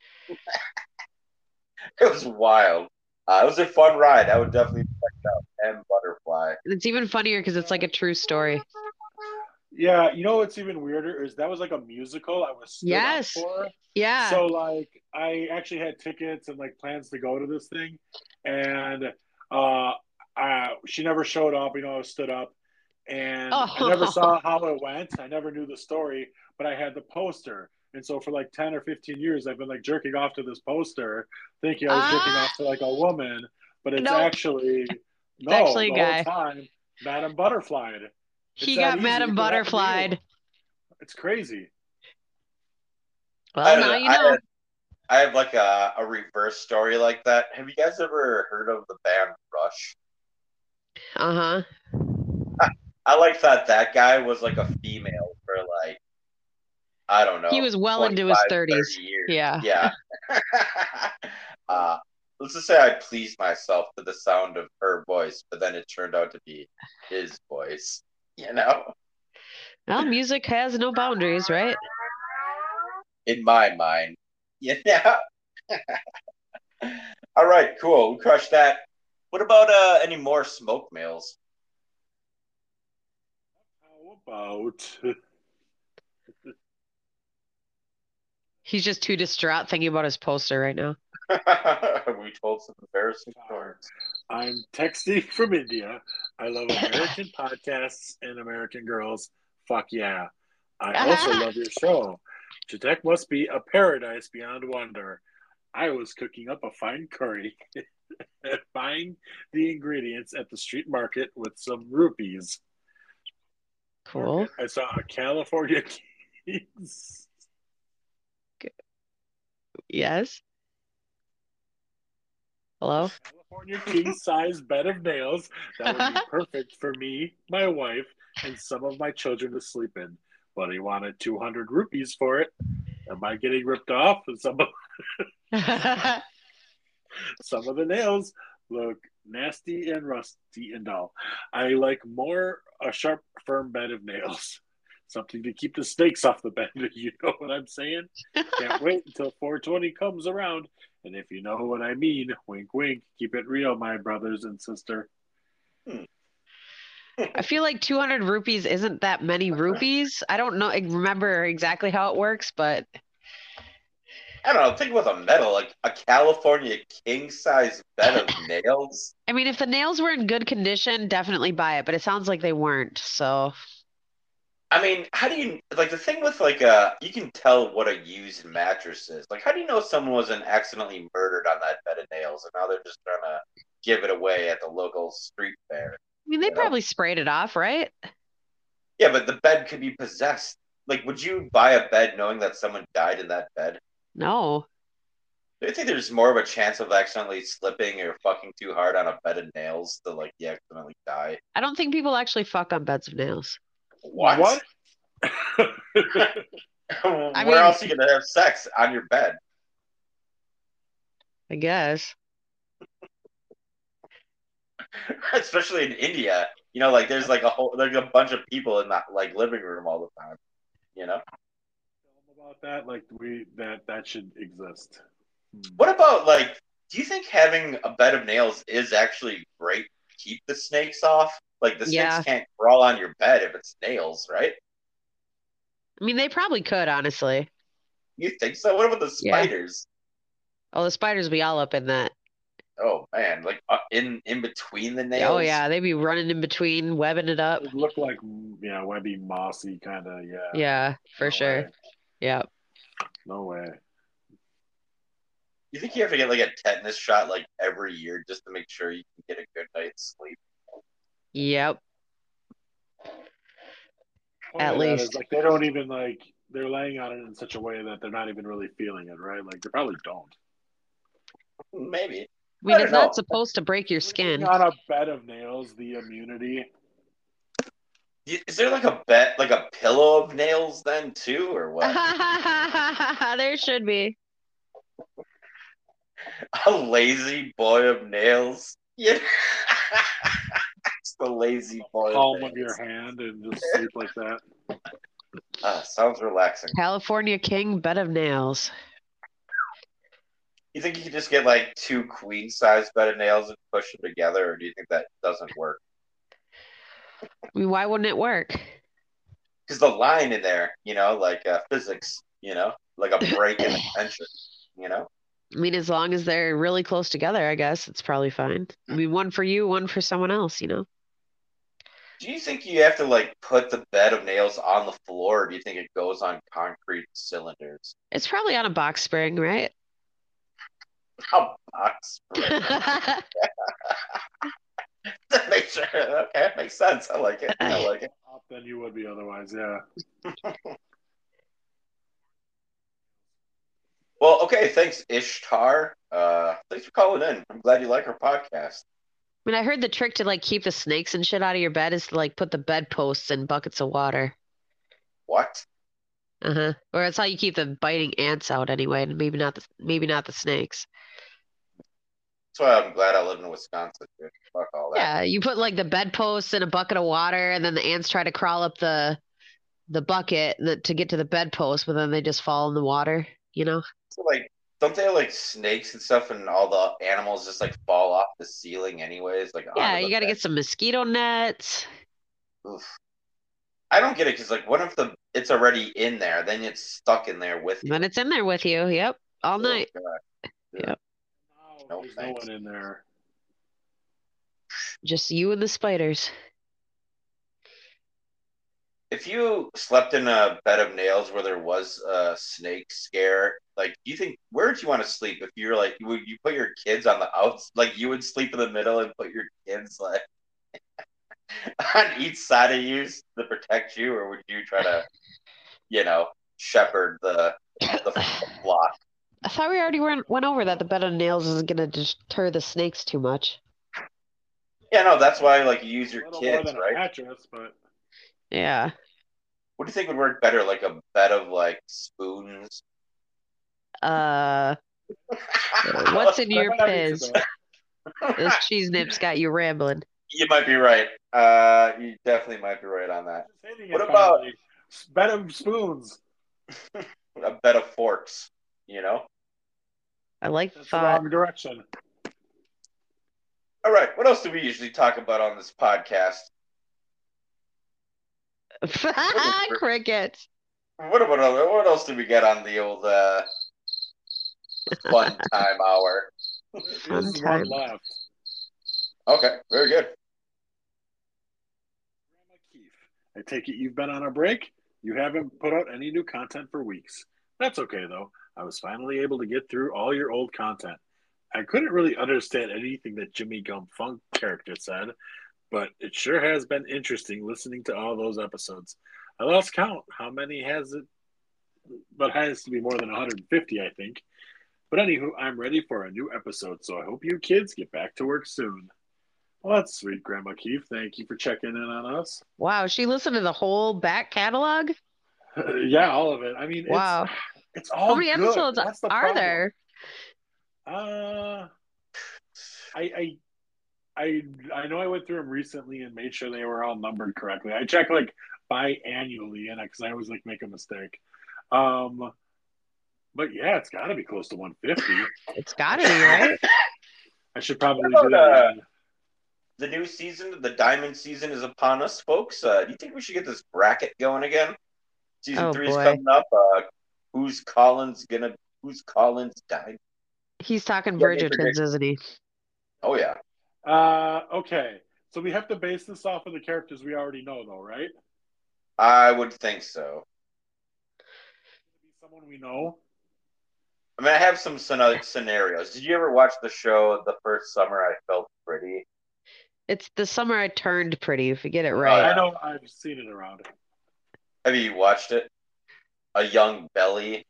It was wild. It was a fun ride. I would definitely check it out. M Butterfly. It's even funnier because it's like a true story. Yeah, you know what's even weirder is that was like a musical I was stood up for. Yeah. So like I actually had tickets and like plans to go to this thing, and she never showed up. I was stood up, and I never saw how it went. I never knew the story, but I had the poster. And so for like 10 or 15 years, I've been like jerking off to this poster, thinking I was jerking off to like a woman, but it's actually the whole time Madam Butterflied. He got Madam Butterflied. It's crazy. Well, now you know. I have like a reverse story like that. Have you guys ever heard of the band Rush? Uh-huh. I like that guy was like a female for like, I don't know. He was well into his 30s. Years. Yeah. Let's just say I pleased myself to the sound of her voice, but then it turned out to be his voice. Well, music has no boundaries, right? In my mind. Yeah. All right, cool. We crushed that. What about any more smoke mails? How about... He's just too distraught thinking about his poster right now. We told some embarrassing stories. I'm texting from India. I love American podcasts and American girls. Fuck yeah. I also love your show. Chetek must be a paradise beyond wonder. I was cooking up a fine curry, buying the ingredients at the street market with some rupees. Cool. I saw a California Kings. Yes. Hello? California king-size bed of nails that would be perfect for me, my wife, and some of my children to sleep in. But he wanted 200 rupees for it. Am I getting ripped off? And some of the nails look nasty and rusty and dull. I like more a sharp, firm bed of nails. Something to keep the snakes off the bed. You know what I'm saying? Can't wait until 420 comes around. And if you know what I mean, wink, wink. Keep it real, my brothers and sister. I feel like 200 rupees isn't that many rupees. I don't know, remember exactly how it works, but I don't know. Think with a metal, like a California king size bed of nails. I mean, if the nails were in good condition, definitely buy it. But it sounds like they weren't. So I mean, how do you like the thing with like you can tell what a used mattress is. Like, how do you know someone wasn't accidentally murdered on that bed of nails and now they're just trying to give it away at the local street fair? I mean, they You know? probably sprayed it off, right? Yeah, but the bed could be possessed. Like, would you buy a bed knowing that someone died in that bed? No. Do you think there's more of a chance of accidentally slipping or fucking too hard on a bed of nails to like you accidentally die? I don't think people actually fuck on beds of nails. What? I Where mean- else are you gonna have sex on your bed? I guess. Especially in India, you know, like there's like a bunch of people in that like living room all the time. You know. About that, like that should exist. What about like? Do you think having a bed of nails is actually great to keep the snakes off? Like the snakes Yeah. can't crawl on your bed if it's nails, right? I mean, they probably could, honestly. You think so? What about the Yeah. spiders? Oh, the spiders be all up in that. Oh man, like in between the nails. Oh, yeah. They'd be running in between, webbing it up. It look like webby, mossy kind of. Yeah. Yeah, for No sure. way. Yeah. No way. You think you have to get like a tetanus shot like every year just to make sure you can get a good night's sleep? Yep. Point At of that least. is, like they don't even like they're laying on it in such a way that they're not even really feeling it, right? Like they probably don't. Maybe. I mean, I it's don't not know. supposed to break your Sleeping skin. on a bed of nails, the immunity. Is there like a bed, like a pillow of nails then too, or what? There should be. A lazy boy of nails. Yeah. It's the lazy boy Palm of of your nails. hand and just sleep like that. Sounds relaxing. California King bed of nails. You think you could just get like 2 queen size bed of nails and push them together, or do you think that doesn't work? I mean, why wouldn't it work? Because the line in there, you know, like physics, you know, like a break in the tension, you know. I mean, as long as they're really close together, I guess it's probably fine. I mean, one for you, one for someone else, you know? Do you think you have to like put the bed of nails on the floor, or do you think it goes on concrete cylinders? It's probably on a box spring, right? How box spring? That makes sure. Okay, makes sense. I like it. I like it. Up than you would be otherwise, yeah. Well, okay. Thanks, Ishtar. Thanks for calling in. I'm glad you like our podcast. I mean, I heard the trick to like keep the snakes and shit out of your bed is to like put the bedposts in buckets of water. What? Uh-huh. Or that's how you keep the biting ants out anyway, and maybe not the snakes. That's why I'm glad I live in Wisconsin. Dude. Fuck all that. Yeah, you put like the bedposts in a bucket of water, and then the ants try to crawl up the bucket to get to the bedpost, but then they just fall in the water, you know? So, like, don't they have like snakes and stuff, and all the animals just like fall off the ceiling anyways? Like, Yeah, onto the you got to bed? get some mosquito nets. Oof. I don't get it because like, what if it's already in there, then it's stuck in there with you? Then it's in there with you. Yep, all Oh, night. God. Yep. No, There's no thanks. one in there. Just you and the spiders. If you slept in a bed of nails where there was a snake scare, like, do you think where would you want to sleep if you're like, would you put your kids on the outs? Like, you would sleep in the middle and put your kids like on each side of you to protect you, or would you try to, you know, shepherd the flock? I thought we already went over that the bed of nails isn't going to deter the snakes too much. Yeah, no, that's why like you use A your little more kids, than a right? mattress, but Yeah. What do you think would work better, like a bed of like spoons? What's in I your might not be too piz? bad. Those cheese nips got you rambling. You might be right. You definitely might be right on that. Just hitting What it about finally. Bed of spoons. a bed of forks? You know. I like the That's the thought. wrong direction. All right. What else do we usually talk about on this podcast? Crickets. What else do we get on the old fun time hour? There Fun is time. one left. Okay, very good. Grandma Keith, I take it you've been on a break? You haven't put out any new content for weeks. That's okay, though. I was finally able to get through all your old content. I couldn't really understand anything that Jimmy Gump Funk character said, but it sure has been interesting listening to all those episodes. I lost count. How many has it? But it has to be more than 150, I think. But anywho, I'm ready for a new episode, so I hope you kids get back to work soon. Well, that's sweet, Grandma Keith. Thank you for checking in on us. Wow, she listened to the whole back catalog? Yeah, all of it. I mean, Wow. it's How all many good. episodes That's the are problem. there? I know I went through them recently and made sure they were all numbered correctly. I check like biannually in it because I always like make a mistake. But yeah, it's got to be close to 150. It's got to be, right? I should probably What do about, that again. The new season, the Diamond season, is upon us, folks. Do you think we should get this bracket going again? Season Oh, 3 is boy. coming up. Who's Collins died? He's talking Yeah, they Bridgertons, predict- isn't he? Oh yeah. Okay. So we have to base this off of the characters we already know, though, right? I would think so. Someone we know. I mean, I have some scenarios. Did you ever watch the show The First Summer I Felt Pretty? It's the summer I turned pretty, if you get it right. yeah. I know I've seen it around. Have you watched it? A Young Belly.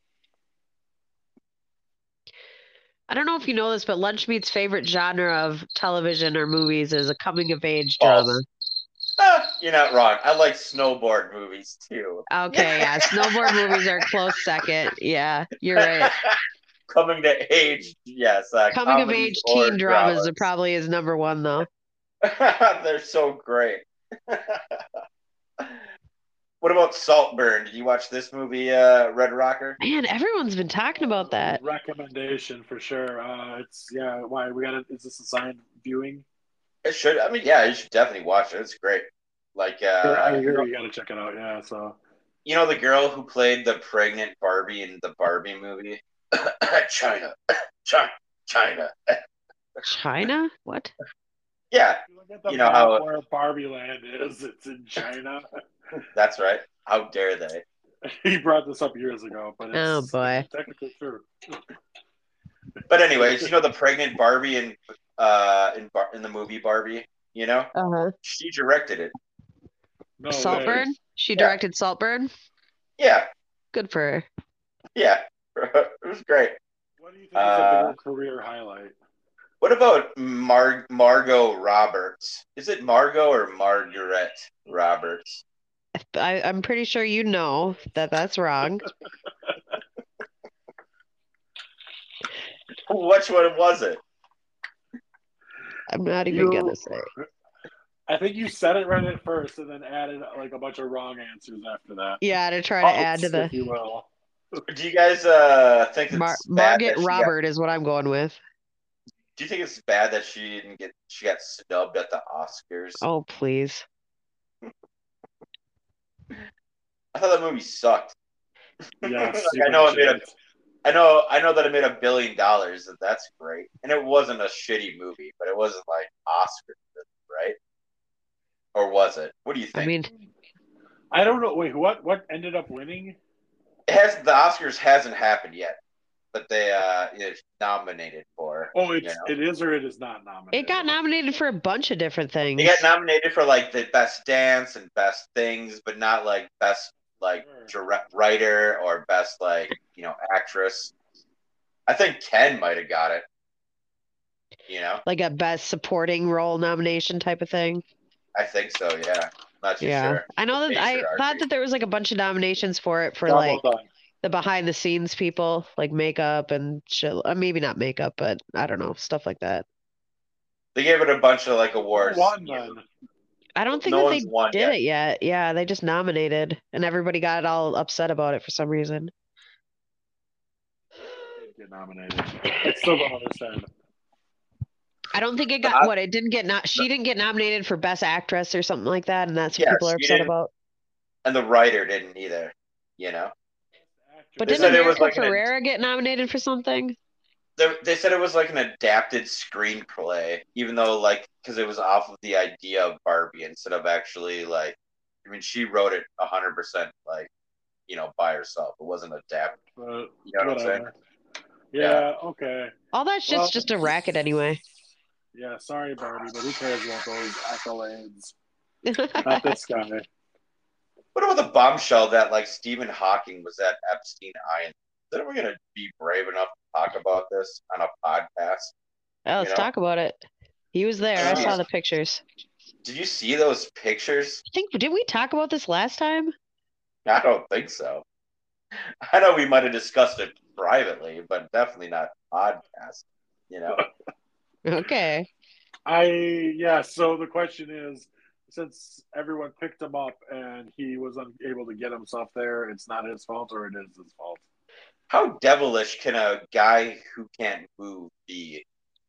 I don't know if you know this, but Lunchmeat's favorite genre of television or movies is a coming of age drama. You're not wrong. I like snowboard movies too. Okay, yeah. Snowboard movies are a close second. Yeah, you're right. Coming to age, yes. Coming of age teen dramas are probably his number one, though. They're so great. What about Saltburn? Did you watch this movie, Red Rocker? Man, everyone's been talking about that. Recommendation for sure. Why we got it? Is this assigned viewing? It should. I mean, yeah, you should definitely watch it. It's great. Like, I hear you got to check it out. Yeah, so you know the girl who played the pregnant Barbie in the Barbie movie? China. China? What? Yeah. You know how where Barbie Land is? It's in China. That's right. How dare they? He brought this up years ago, but oh boy, technically true. But anyways, you know the pregnant Barbie in the movie Barbie. You know, she directed it. No Saltburn? way. She directed Saltburn? Yeah. Good for her. Yeah. It was great. What do you think is a bigger career highlight? What about Margot Roberts? Is it Margot or Margaret Roberts? I'm pretty sure you know that that's wrong. Which one was it? I'm not even gonna say. I think you said it right at first, and then added like a bunch of wrong answers after that. Yeah, to try to add to the. If you will. Do you guys think it's Margaret Robert is what I'm going with. Do you think it's bad that she got snubbed at the Oscars? Oh please. I thought that movie sucked. Yes, I know that it made $1 billion, and that's great. And it wasn't a shitty movie, but it wasn't like Oscar, right? Or was it? What do you think? I mean, I don't know. Wait, what ended up winning? The Oscars hasn't happened yet, but they it's nominated for. Oh, it is or it is not nominated. It got nominated for a bunch of different things. They got nominated for like the best dance and best things, but not like best writer or best actress. I think Ken might have got it. You know, Like a best supporting role nomination type of thing. I think so. Yeah, not too Yeah. sure. I know that Pacer I thought archery. that there was like a bunch of nominations for it for Double like done. the behind the scenes people, like makeup and shit. Maybe not makeup, but I don't know, stuff like that. They gave it a bunch of like Who awards. won then? I don't think No that one's they won did yet. it yet. Yeah, they just nominated and everybody got all upset about it for some reason. Didn't get nominated. I still don't understand. I don't think it Not- got it didn't get she didn't get nominated for best actress or something like that, and that's what Yeah, people are she upset didn't. about. And the writer didn't either. You know, But They didn't said it was America like Ferrera get nominated for something? they said it was like an adapted screenplay, even though like because it was off of the idea of Barbie instead of actually like. I mean, she wrote it 100% like by herself. It wasn't adapted. But You know what I'm saying? whatever. Yeah, okay. All that shit's Well- just a racket anyway. Yeah, sorry, Barbie, but who cares about those accolades? Not this guy. What about the bombshell that like Stephen Hawking was at Epstein Island? Is anyone going to be brave enough to talk about this on a podcast? Let's talk about it. He was there. I saw the pictures. Did you see those pictures? Did we talk about this last time? I don't think so. I know we might have discussed it privately, but definitely not podcast. Okay. So the question is, since everyone picked him up and he was unable to get himself there, it's not his fault or it is his fault? How devilish can a guy who can't move be?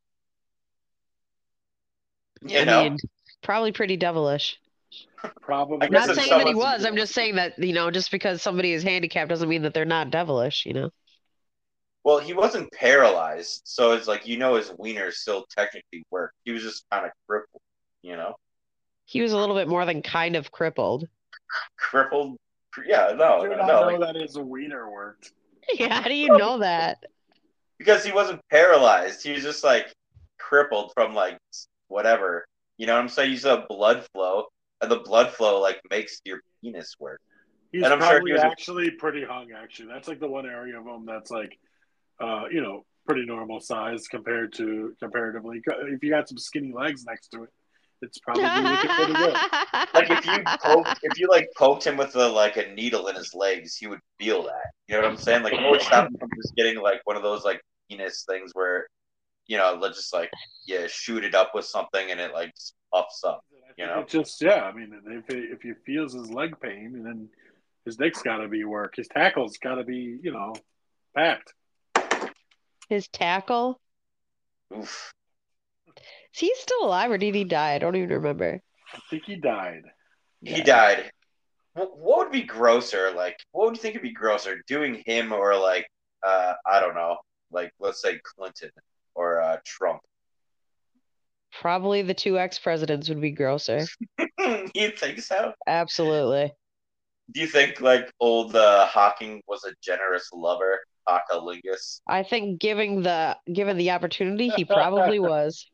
I mean, probably pretty devilish. Probably. I guess Not if saying that he someone's- was. I'm just saying that, just because somebody is handicapped doesn't mean that they're not devilish, Well, he wasn't paralyzed, so it's like his wiener still technically worked. He was just kind of crippled, He was a little bit more than kind of crippled. Crippled? Yeah, no, I do no, not no. know Like, that his wiener worked. Yeah, how do you know that? because he wasn't paralyzed. He was just like crippled from like whatever. You know what I'm saying? You saw blood flow, and the blood flow like makes your penis work. He's And I'm sure probably he was actually pretty hung, actually. That's like the one area of him that's like, pretty normal size comparatively. If you got some skinny legs next to it, it's probably looking pretty good. Like if you poked him with a needle in his legs, he would feel that. You know what I'm saying? Like what would stop him from just getting like one of those like penis things where, let's just like shoot it up with something and it like just puffs up. It just I mean, if he feels his leg pain, and then his dick's got to be work. His tackle's got to be packed. His tackle? Oof. Is he still alive or did he die? I don't even remember. I think he died. He died. What would be grosser? Like, what would you think would be grosser, doing him or like, I don't know, like let's say Clinton or Trump? Probably the two ex-presidents would be grosser. You think so? Absolutely. Do you think like old Hawking was a generous lover, Hawkalingus? I think given the opportunity, he probably was.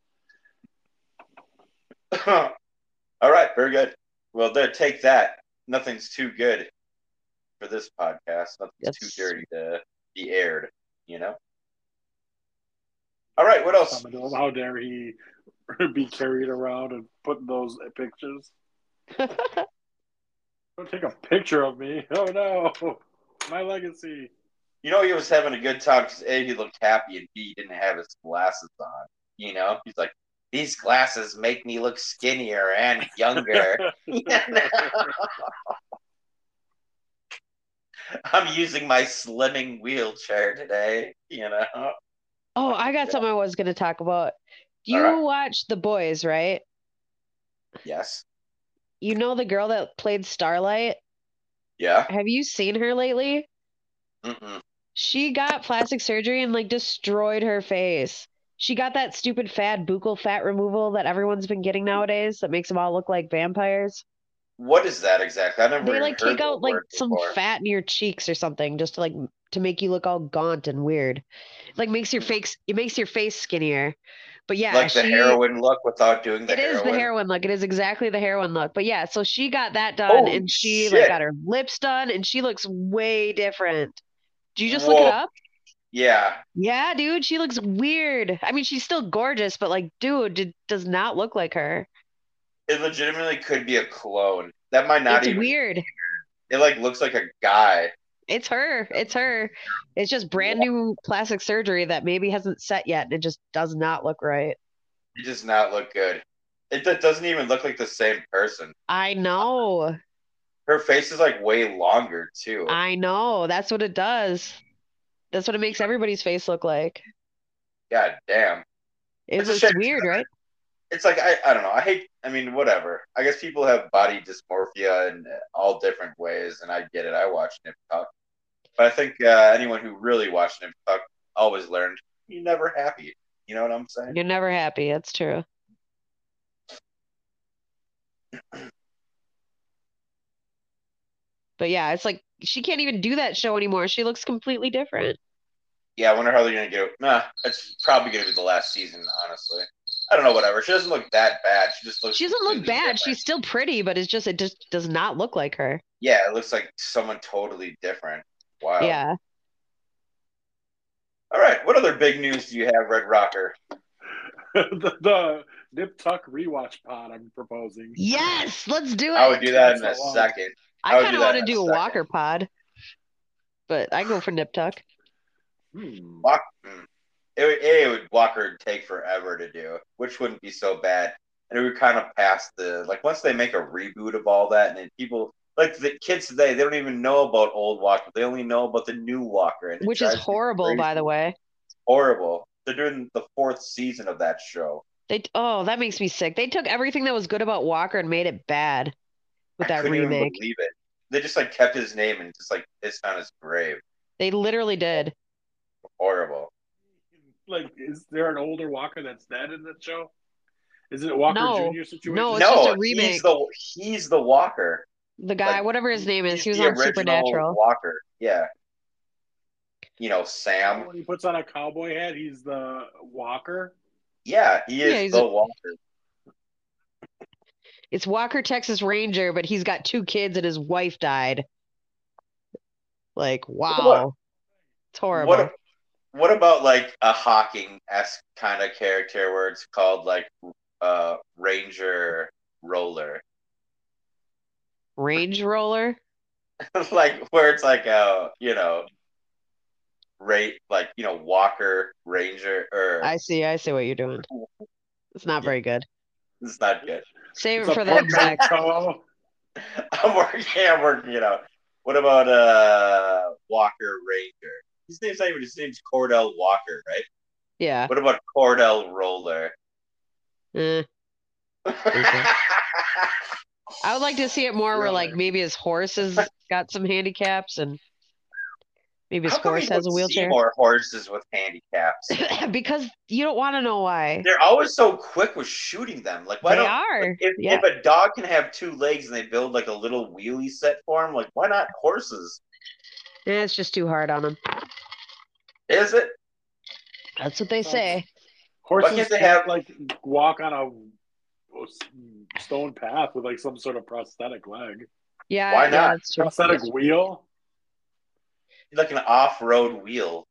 All right, very good. Well, there, take that. Nothing's too good for this podcast. Nothing's too dirty to be aired, All right, what else? How dare he be carried around and put in those pictures? Don't take a picture of me. Oh no, my legacy. He was having a good time because A, he looked happy, and B, he didn't have his glasses on. He's like, these glasses make me look skinnier and younger. I'm using my slimming wheelchair today, Oh, I got something I was going to talk about. You watch The Boys, right? Yes. You know the girl that played Starlight? Yeah. Have you seen her lately? Mm-mm. She got plastic surgery and destroyed her face. She got that stupid fad buccal fat removal that everyone's been getting nowadays that makes them all look like vampires. What is that exactly? I never They even like heard take out the like word some before. fat in your cheeks or something just to make you look all gaunt and weird. Like makes your face skinnier. But yeah, like the heroin look without doing the heroin. It is the heroin look. It is exactly the heroin look. But yeah, so she got that done. Holy and she shit. got her lips done and she looks way different. Did you just look it up? Yeah, Yeah, dude, she looks weird. I mean, she's still gorgeous, but like, dude, it does not look like her. it legitimately could be a clone. That might not It's even. weird. It like looks like a guy. It's her. It's her. It's just brand new plastic surgery that maybe hasn't set yet. And it just does not look right. It does not look good. It doesn't even look like the same person. I know. Her face is like way longer too. I know. That's what it does. That's what it makes everybody's face look like. God damn. It's, a it's shame. weird, right? It's like I don't know. I mean, whatever. I guess people have body dysmorphia in all different ways, and I get it. I watch Nip Tuck, but I think anyone who really watched Nip Tuck always learned you're never happy. You know what I'm saying? You're never happy. That's true. But yeah, it's like she can't even do that show anymore. She looks completely different. Yeah, I wonder how they're gonna get it. Nah, it's probably gonna be the last season, honestly. I don't know, whatever. She doesn't look that bad. She just looks She doesn't look completely bad. different. She's still pretty, but it just does not look like her. Yeah, it looks like someone totally different. Wow. Yeah. All right. What other big news do you have, Red Rocker? the Nip Tuck rewatch pod I'm proposing. Yes, let's do it. I would do that in That's a so long. second. I would kind do of that want to in a do a second. Walker pod, but I go for Nip Tuck. It would Walker take forever to do, which wouldn't be so bad. And it would kind of pass the like once they make a reboot of all that, and then people like the kids today, they don't even know about old Walker. They only know about the new Walker, and it Which is drives me horrible, by crazy. the way. Horrible. They're doing the 4th season of that show. That makes me sick. They took everything that was good about Walker and made it bad with I that couldn't even remake. believe it. They just like kept his name and just like pissed on his grave. They literally did. Horrible. Like, is there an older Walker that's dead in that show? Is it a Walker No. Jr. situation? No, it's just a No, remake. he's the Walker. The guy, Like, whatever his name is, He's he was the on original Supernatural. Walker. Yeah. You know, Sam. When he puts on a cowboy hat, he's the Walker. Yeah, he is Yeah, he's the a- Walker. It's Walker Texas Ranger, but he's got 2 kids and his wife died. Like, wow. It's horrible. What about like a Hawking-esque kind of character where it's called like Ranger Roller? Range Roller? Like where it's like Walker Ranger or I see what you're doing. It's not very good. it's not good. Save It's it a for the next act. portmanteau. I'm working it out. What about Walker Ranger? His name's Cordell Walker, right? Yeah. What about Cordell Roller? Eh. I would like to see it more where like maybe his horse has got some handicaps and maybe his How come horse you has a don't see wheelchair. more horses with handicaps? Because you don't want to know why. They're always so quick with shooting them. Like why They don't are. like, if, Yeah. if a dog can have 2 legs and they build like a little wheelie set for him, like why not horses? It's just too hard on them. Is it? That's what they say. Horses Why can't they can't have- like walk on a stone path with like some sort of prosthetic leg, Yeah. Why Yeah, not? that's true. prosthetic wheel. Like an off-road wheel.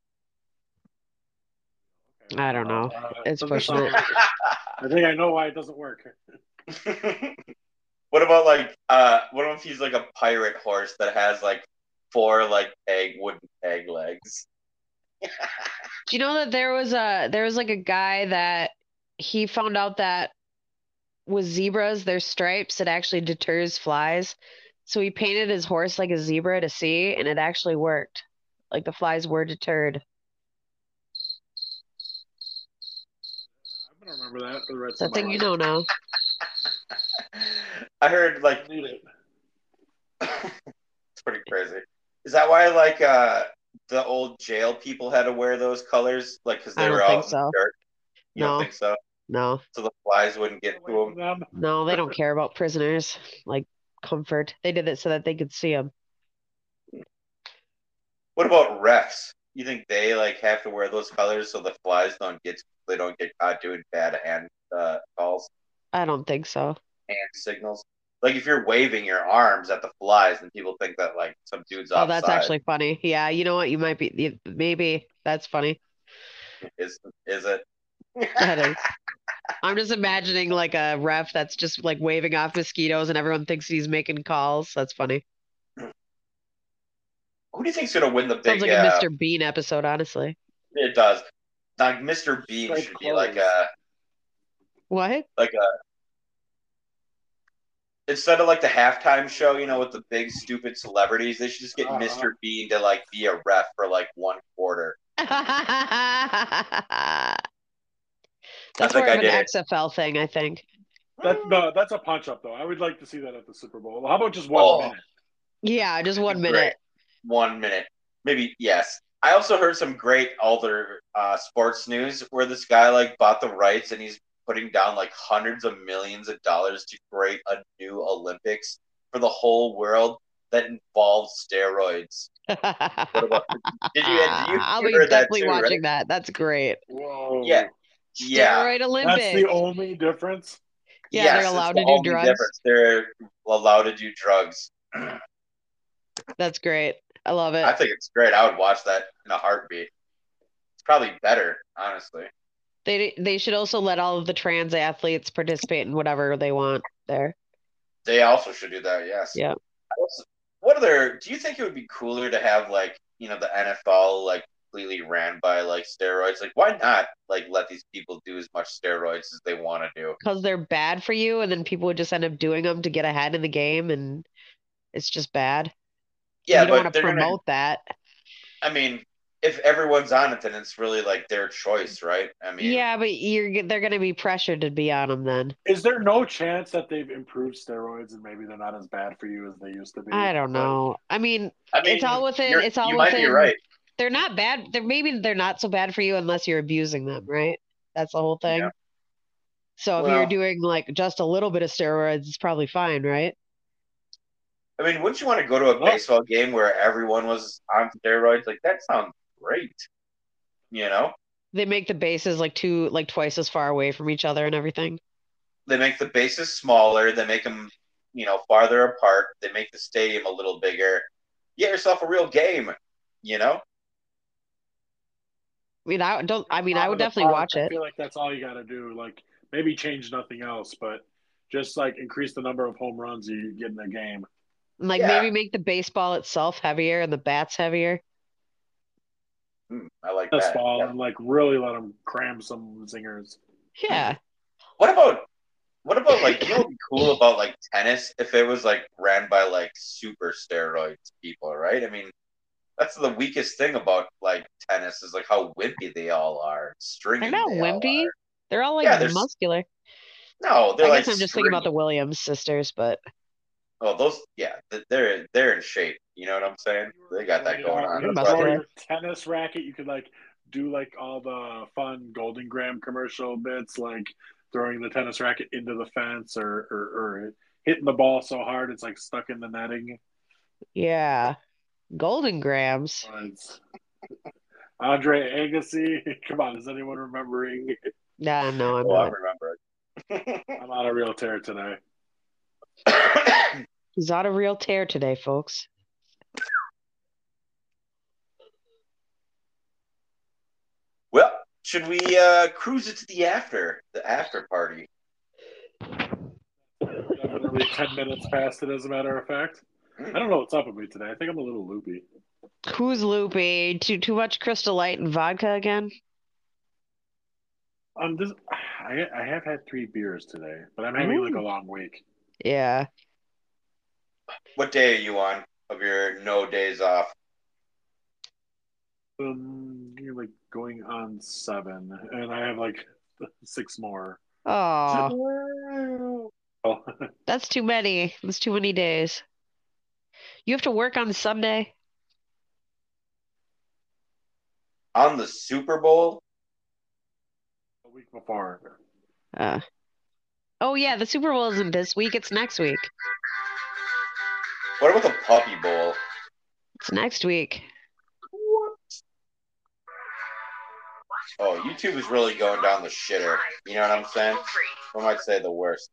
I don't know. It's doesn't pushing sound- it. I think I know why it doesn't work. What about like what if he's like a pirate horse that has like 4 like wooden peg legs? Do you know that there was like a guy that he found out that with zebras, their stripes, it actually deters flies. So he painted his horse like a zebra to see, and it actually worked. Like the flies were deterred. I'm gonna remember that for the rest It's a of my thing life. you know now. I heard like Need it. it's pretty crazy. Is that why like the old jail people had to wear those colors? Like because I they don't were think out in so. the dirt? You No. don't think so? No, So the flies wouldn't get Away to from them? them. no, they don't care about prisoners. Like comfort. They did it so that they could see them. What about refs? You think they like have to wear those colors so the flies don't get caught doing bad hand calls, I don't think so. hand signals? Like if you're waving your arms at the flies, and people think that like some dude's Oh, offside. that's actually funny. Yeah, you know what? You might be maybe That's funny. Is it? That is. I'm just imagining like a ref that's just like waving off mosquitoes and everyone thinks he's making calls. That's funny. Who do you think's gonna win the Sounds big? like a Mr. Bean episode, honestly. It does. Like Mr. Bean Strike should be like clothes. What? instead of like the halftime show, with the big stupid celebrities, they should just get Uh-huh. Mr. Bean to like be a ref for like 1 quarter. That's think more I of an did it. XFL thing, I think. That's a punch up though. I would like to see that at the Super Bowl. How about just 1 Oh. minute? Yeah, just 1 Great. minute. 1 minute. Maybe, yes. I also heard some great other sports news where this guy like bought the rights and he's putting down like hundreds of millions of dollars to create a new Olympics for the whole world that involves steroids. What about? Did you I'll be hear that definitely too, watching right? that. That's great. Whoa. Yeah. Yeah. Steroid Olympics. That's the only difference. Yeah, Yes, they're it's allowed the to do only drugs. difference. They're allowed to do drugs. That's great. I love it. I think it's great. I would watch that in a heartbeat. It's probably better, honestly. They should also let all of the trans athletes participate in whatever they want there. They also should do that, yes. Yeah. Do you think it would be cooler to have like, the NFL like completely ran by like steroids? Like why not like let these people do as much steroids as they want to do? Because they're bad for you, and then people would just end up doing them to get ahead in the game, and it's just bad. Yeah, you don't but want to promote that. I mean, if everyone's on it, then it's really like their choice, right? I mean, Yeah, but they're going to be pressured to be on them then. Is there no chance that they've improved steroids and maybe they're not as bad for you as they used to be? I don't know. I mean, I mean, it's all within. you're- It's all you within. might be right. They're not bad. They're not so bad for you unless you're abusing them, right? That's the whole thing. Yeah. So if Well- you're doing like just a little bit of steroids, it's probably fine, right? I mean, wouldn't you want to go to a Well- baseball game where everyone was on steroids? Like that sounds great. They make the bases like twice as far away from each other and everything. They make the bases smaller. They make them, farther apart. They make the stadium a little bigger. You get yourself a real game. I mean, I don't. I mean, I would definitely watch I it. feel like that's all you got to do. Like maybe change nothing else, but just like increase the number of home runs you get in a game. Like Yeah. maybe make the baseball itself heavier and the bats heavier. I like This that. ball Yeah. and like really let them cram some zingers. Yeah. What about like what would be cool about like tennis if it was like ran by like super steroids people, right? I mean, that's the weakest thing about like tennis is like how wimpy they all are, stringy. They're not they all wimpy. are. They're all like Yeah, they're muscular. No, they're I like guess I'm just thinking about the stringy. Williams sisters, but Oh, those, yeah, they're in shape. You know what I'm saying? They got that going on. They're That's why Throw muscular. your tennis racket. You could like do like all the fun Golden Graham commercial bits, like throwing the tennis racket into the fence or hitting the ball so hard it's like stuck in the netting. yeah. Golden Grams. It's Andre Agassi. Come on, is anyone remembering? Nah, no, I'm Oh, I not. remember I'm on a real tear today. it. He's on a real tear today, folks. Well, should we cruise it to the after party? Definitely 10 minutes past it, as a matter of fact. I don't know what's up with me today. I think I'm a little loopy. Who's loopy? Too much Crystal Light and vodka again? I have had 3 beers today, but I'm having like a long week. Yeah. What day are you on of your no days off? You're like going on 7, and I have like 6 more. Oh, Oh, that's too many. That's too many days. You have to work on Sunday? On the Super Bowl? a week before. Oh yeah, the Super Bowl isn't this week, it's next week. What about the Puppy Bowl? It's next week. Oh, YouTube is really going down the shitter. You know what I'm saying? I might say the worst.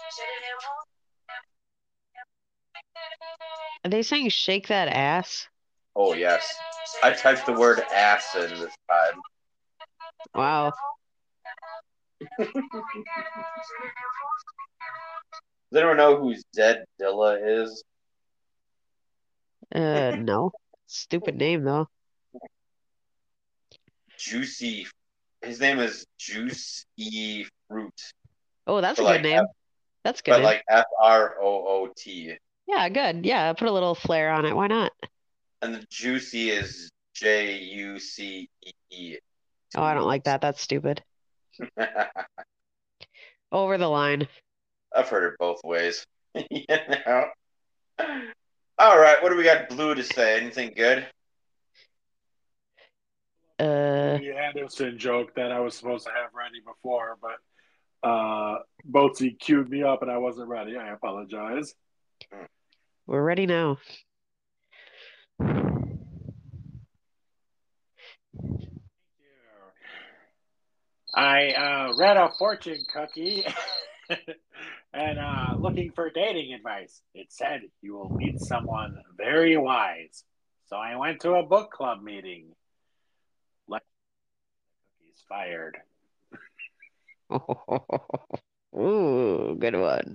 Are they saying shake that ass? Oh, yes. I typed the word ass in this time. Wow. Does anyone know who Zed Dilla is? No. Stupid name though. Juicy. His name is Juicy Fruit. Oh, that's But a good like name. That's a good But name. like F-R-O-O-T. Yeah, good. Yeah, put a little flair on it. Why not? And the Juicy is Jucee. Oh, I don't like that. That's stupid. Over the line. I've heard it both ways. You know? All right, what do we got Blue to say? Anything good? The Anderson joke that I was supposed to have ready before, but Boatsy queued me up and I wasn't ready. I apologize. We're ready now. I read a fortune cookie and looking for dating advice. It said you will meet someone very wise. So I went to a book club meeting. He's fired. Ooh, good one.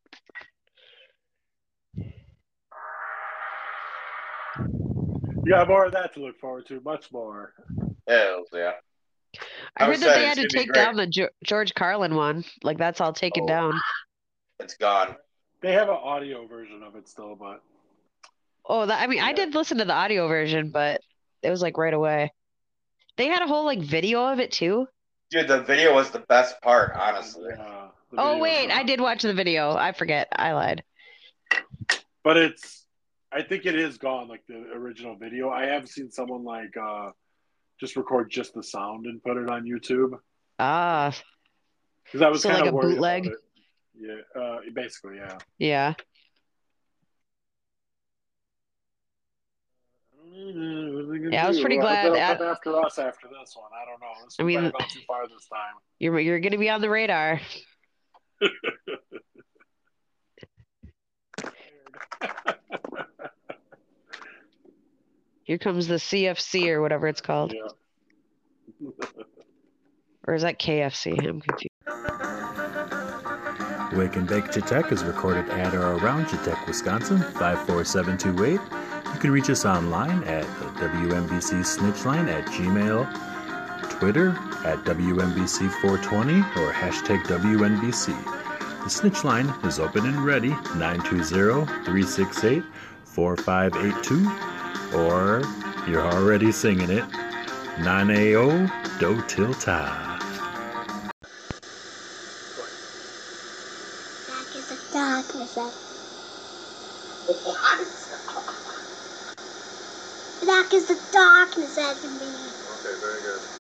You got more of that to look forward to, much more. Hells yeah. I heard that they had to It's gonna be take great. down the George Carlin one. Like that's all taken down. It's gone. They have an audio version of it still, but Oh, I mean, I did listen to the audio version, but it was like right away. They had a whole like video of it too. Dude, the video was the best part, honestly. yeah, Oh wait, I did watch the video. I forget. I lied. But I think it is gone, like the original video. I have seen someone like just record just the sound and put it on YouTube. Ah, Because I was so kind like of a worried bootleg? about it. Yeah, basically, yeah. Yeah. Yeah, I was pretty glad they'll that- come after us after this one. I don't know. I mean- might have gone too far this time. You're gonna be on the radar. Here comes the CFC or whatever it's called. Yeah. Or is that KFC? I'm confused. Wake and Bake Chautauqua is recorded at or around Chautauqua, Wisconsin, 54728. You can reach us online at the WMBC Snitchline at Gmail, Twitter at WMBC420, or hashtag WNBC. The Snitchline is open and ready, 920-368-4582, or you're already singing it, 9AO Do Till Ta. Darkness. Black is the darkness as in me. Okay, very good.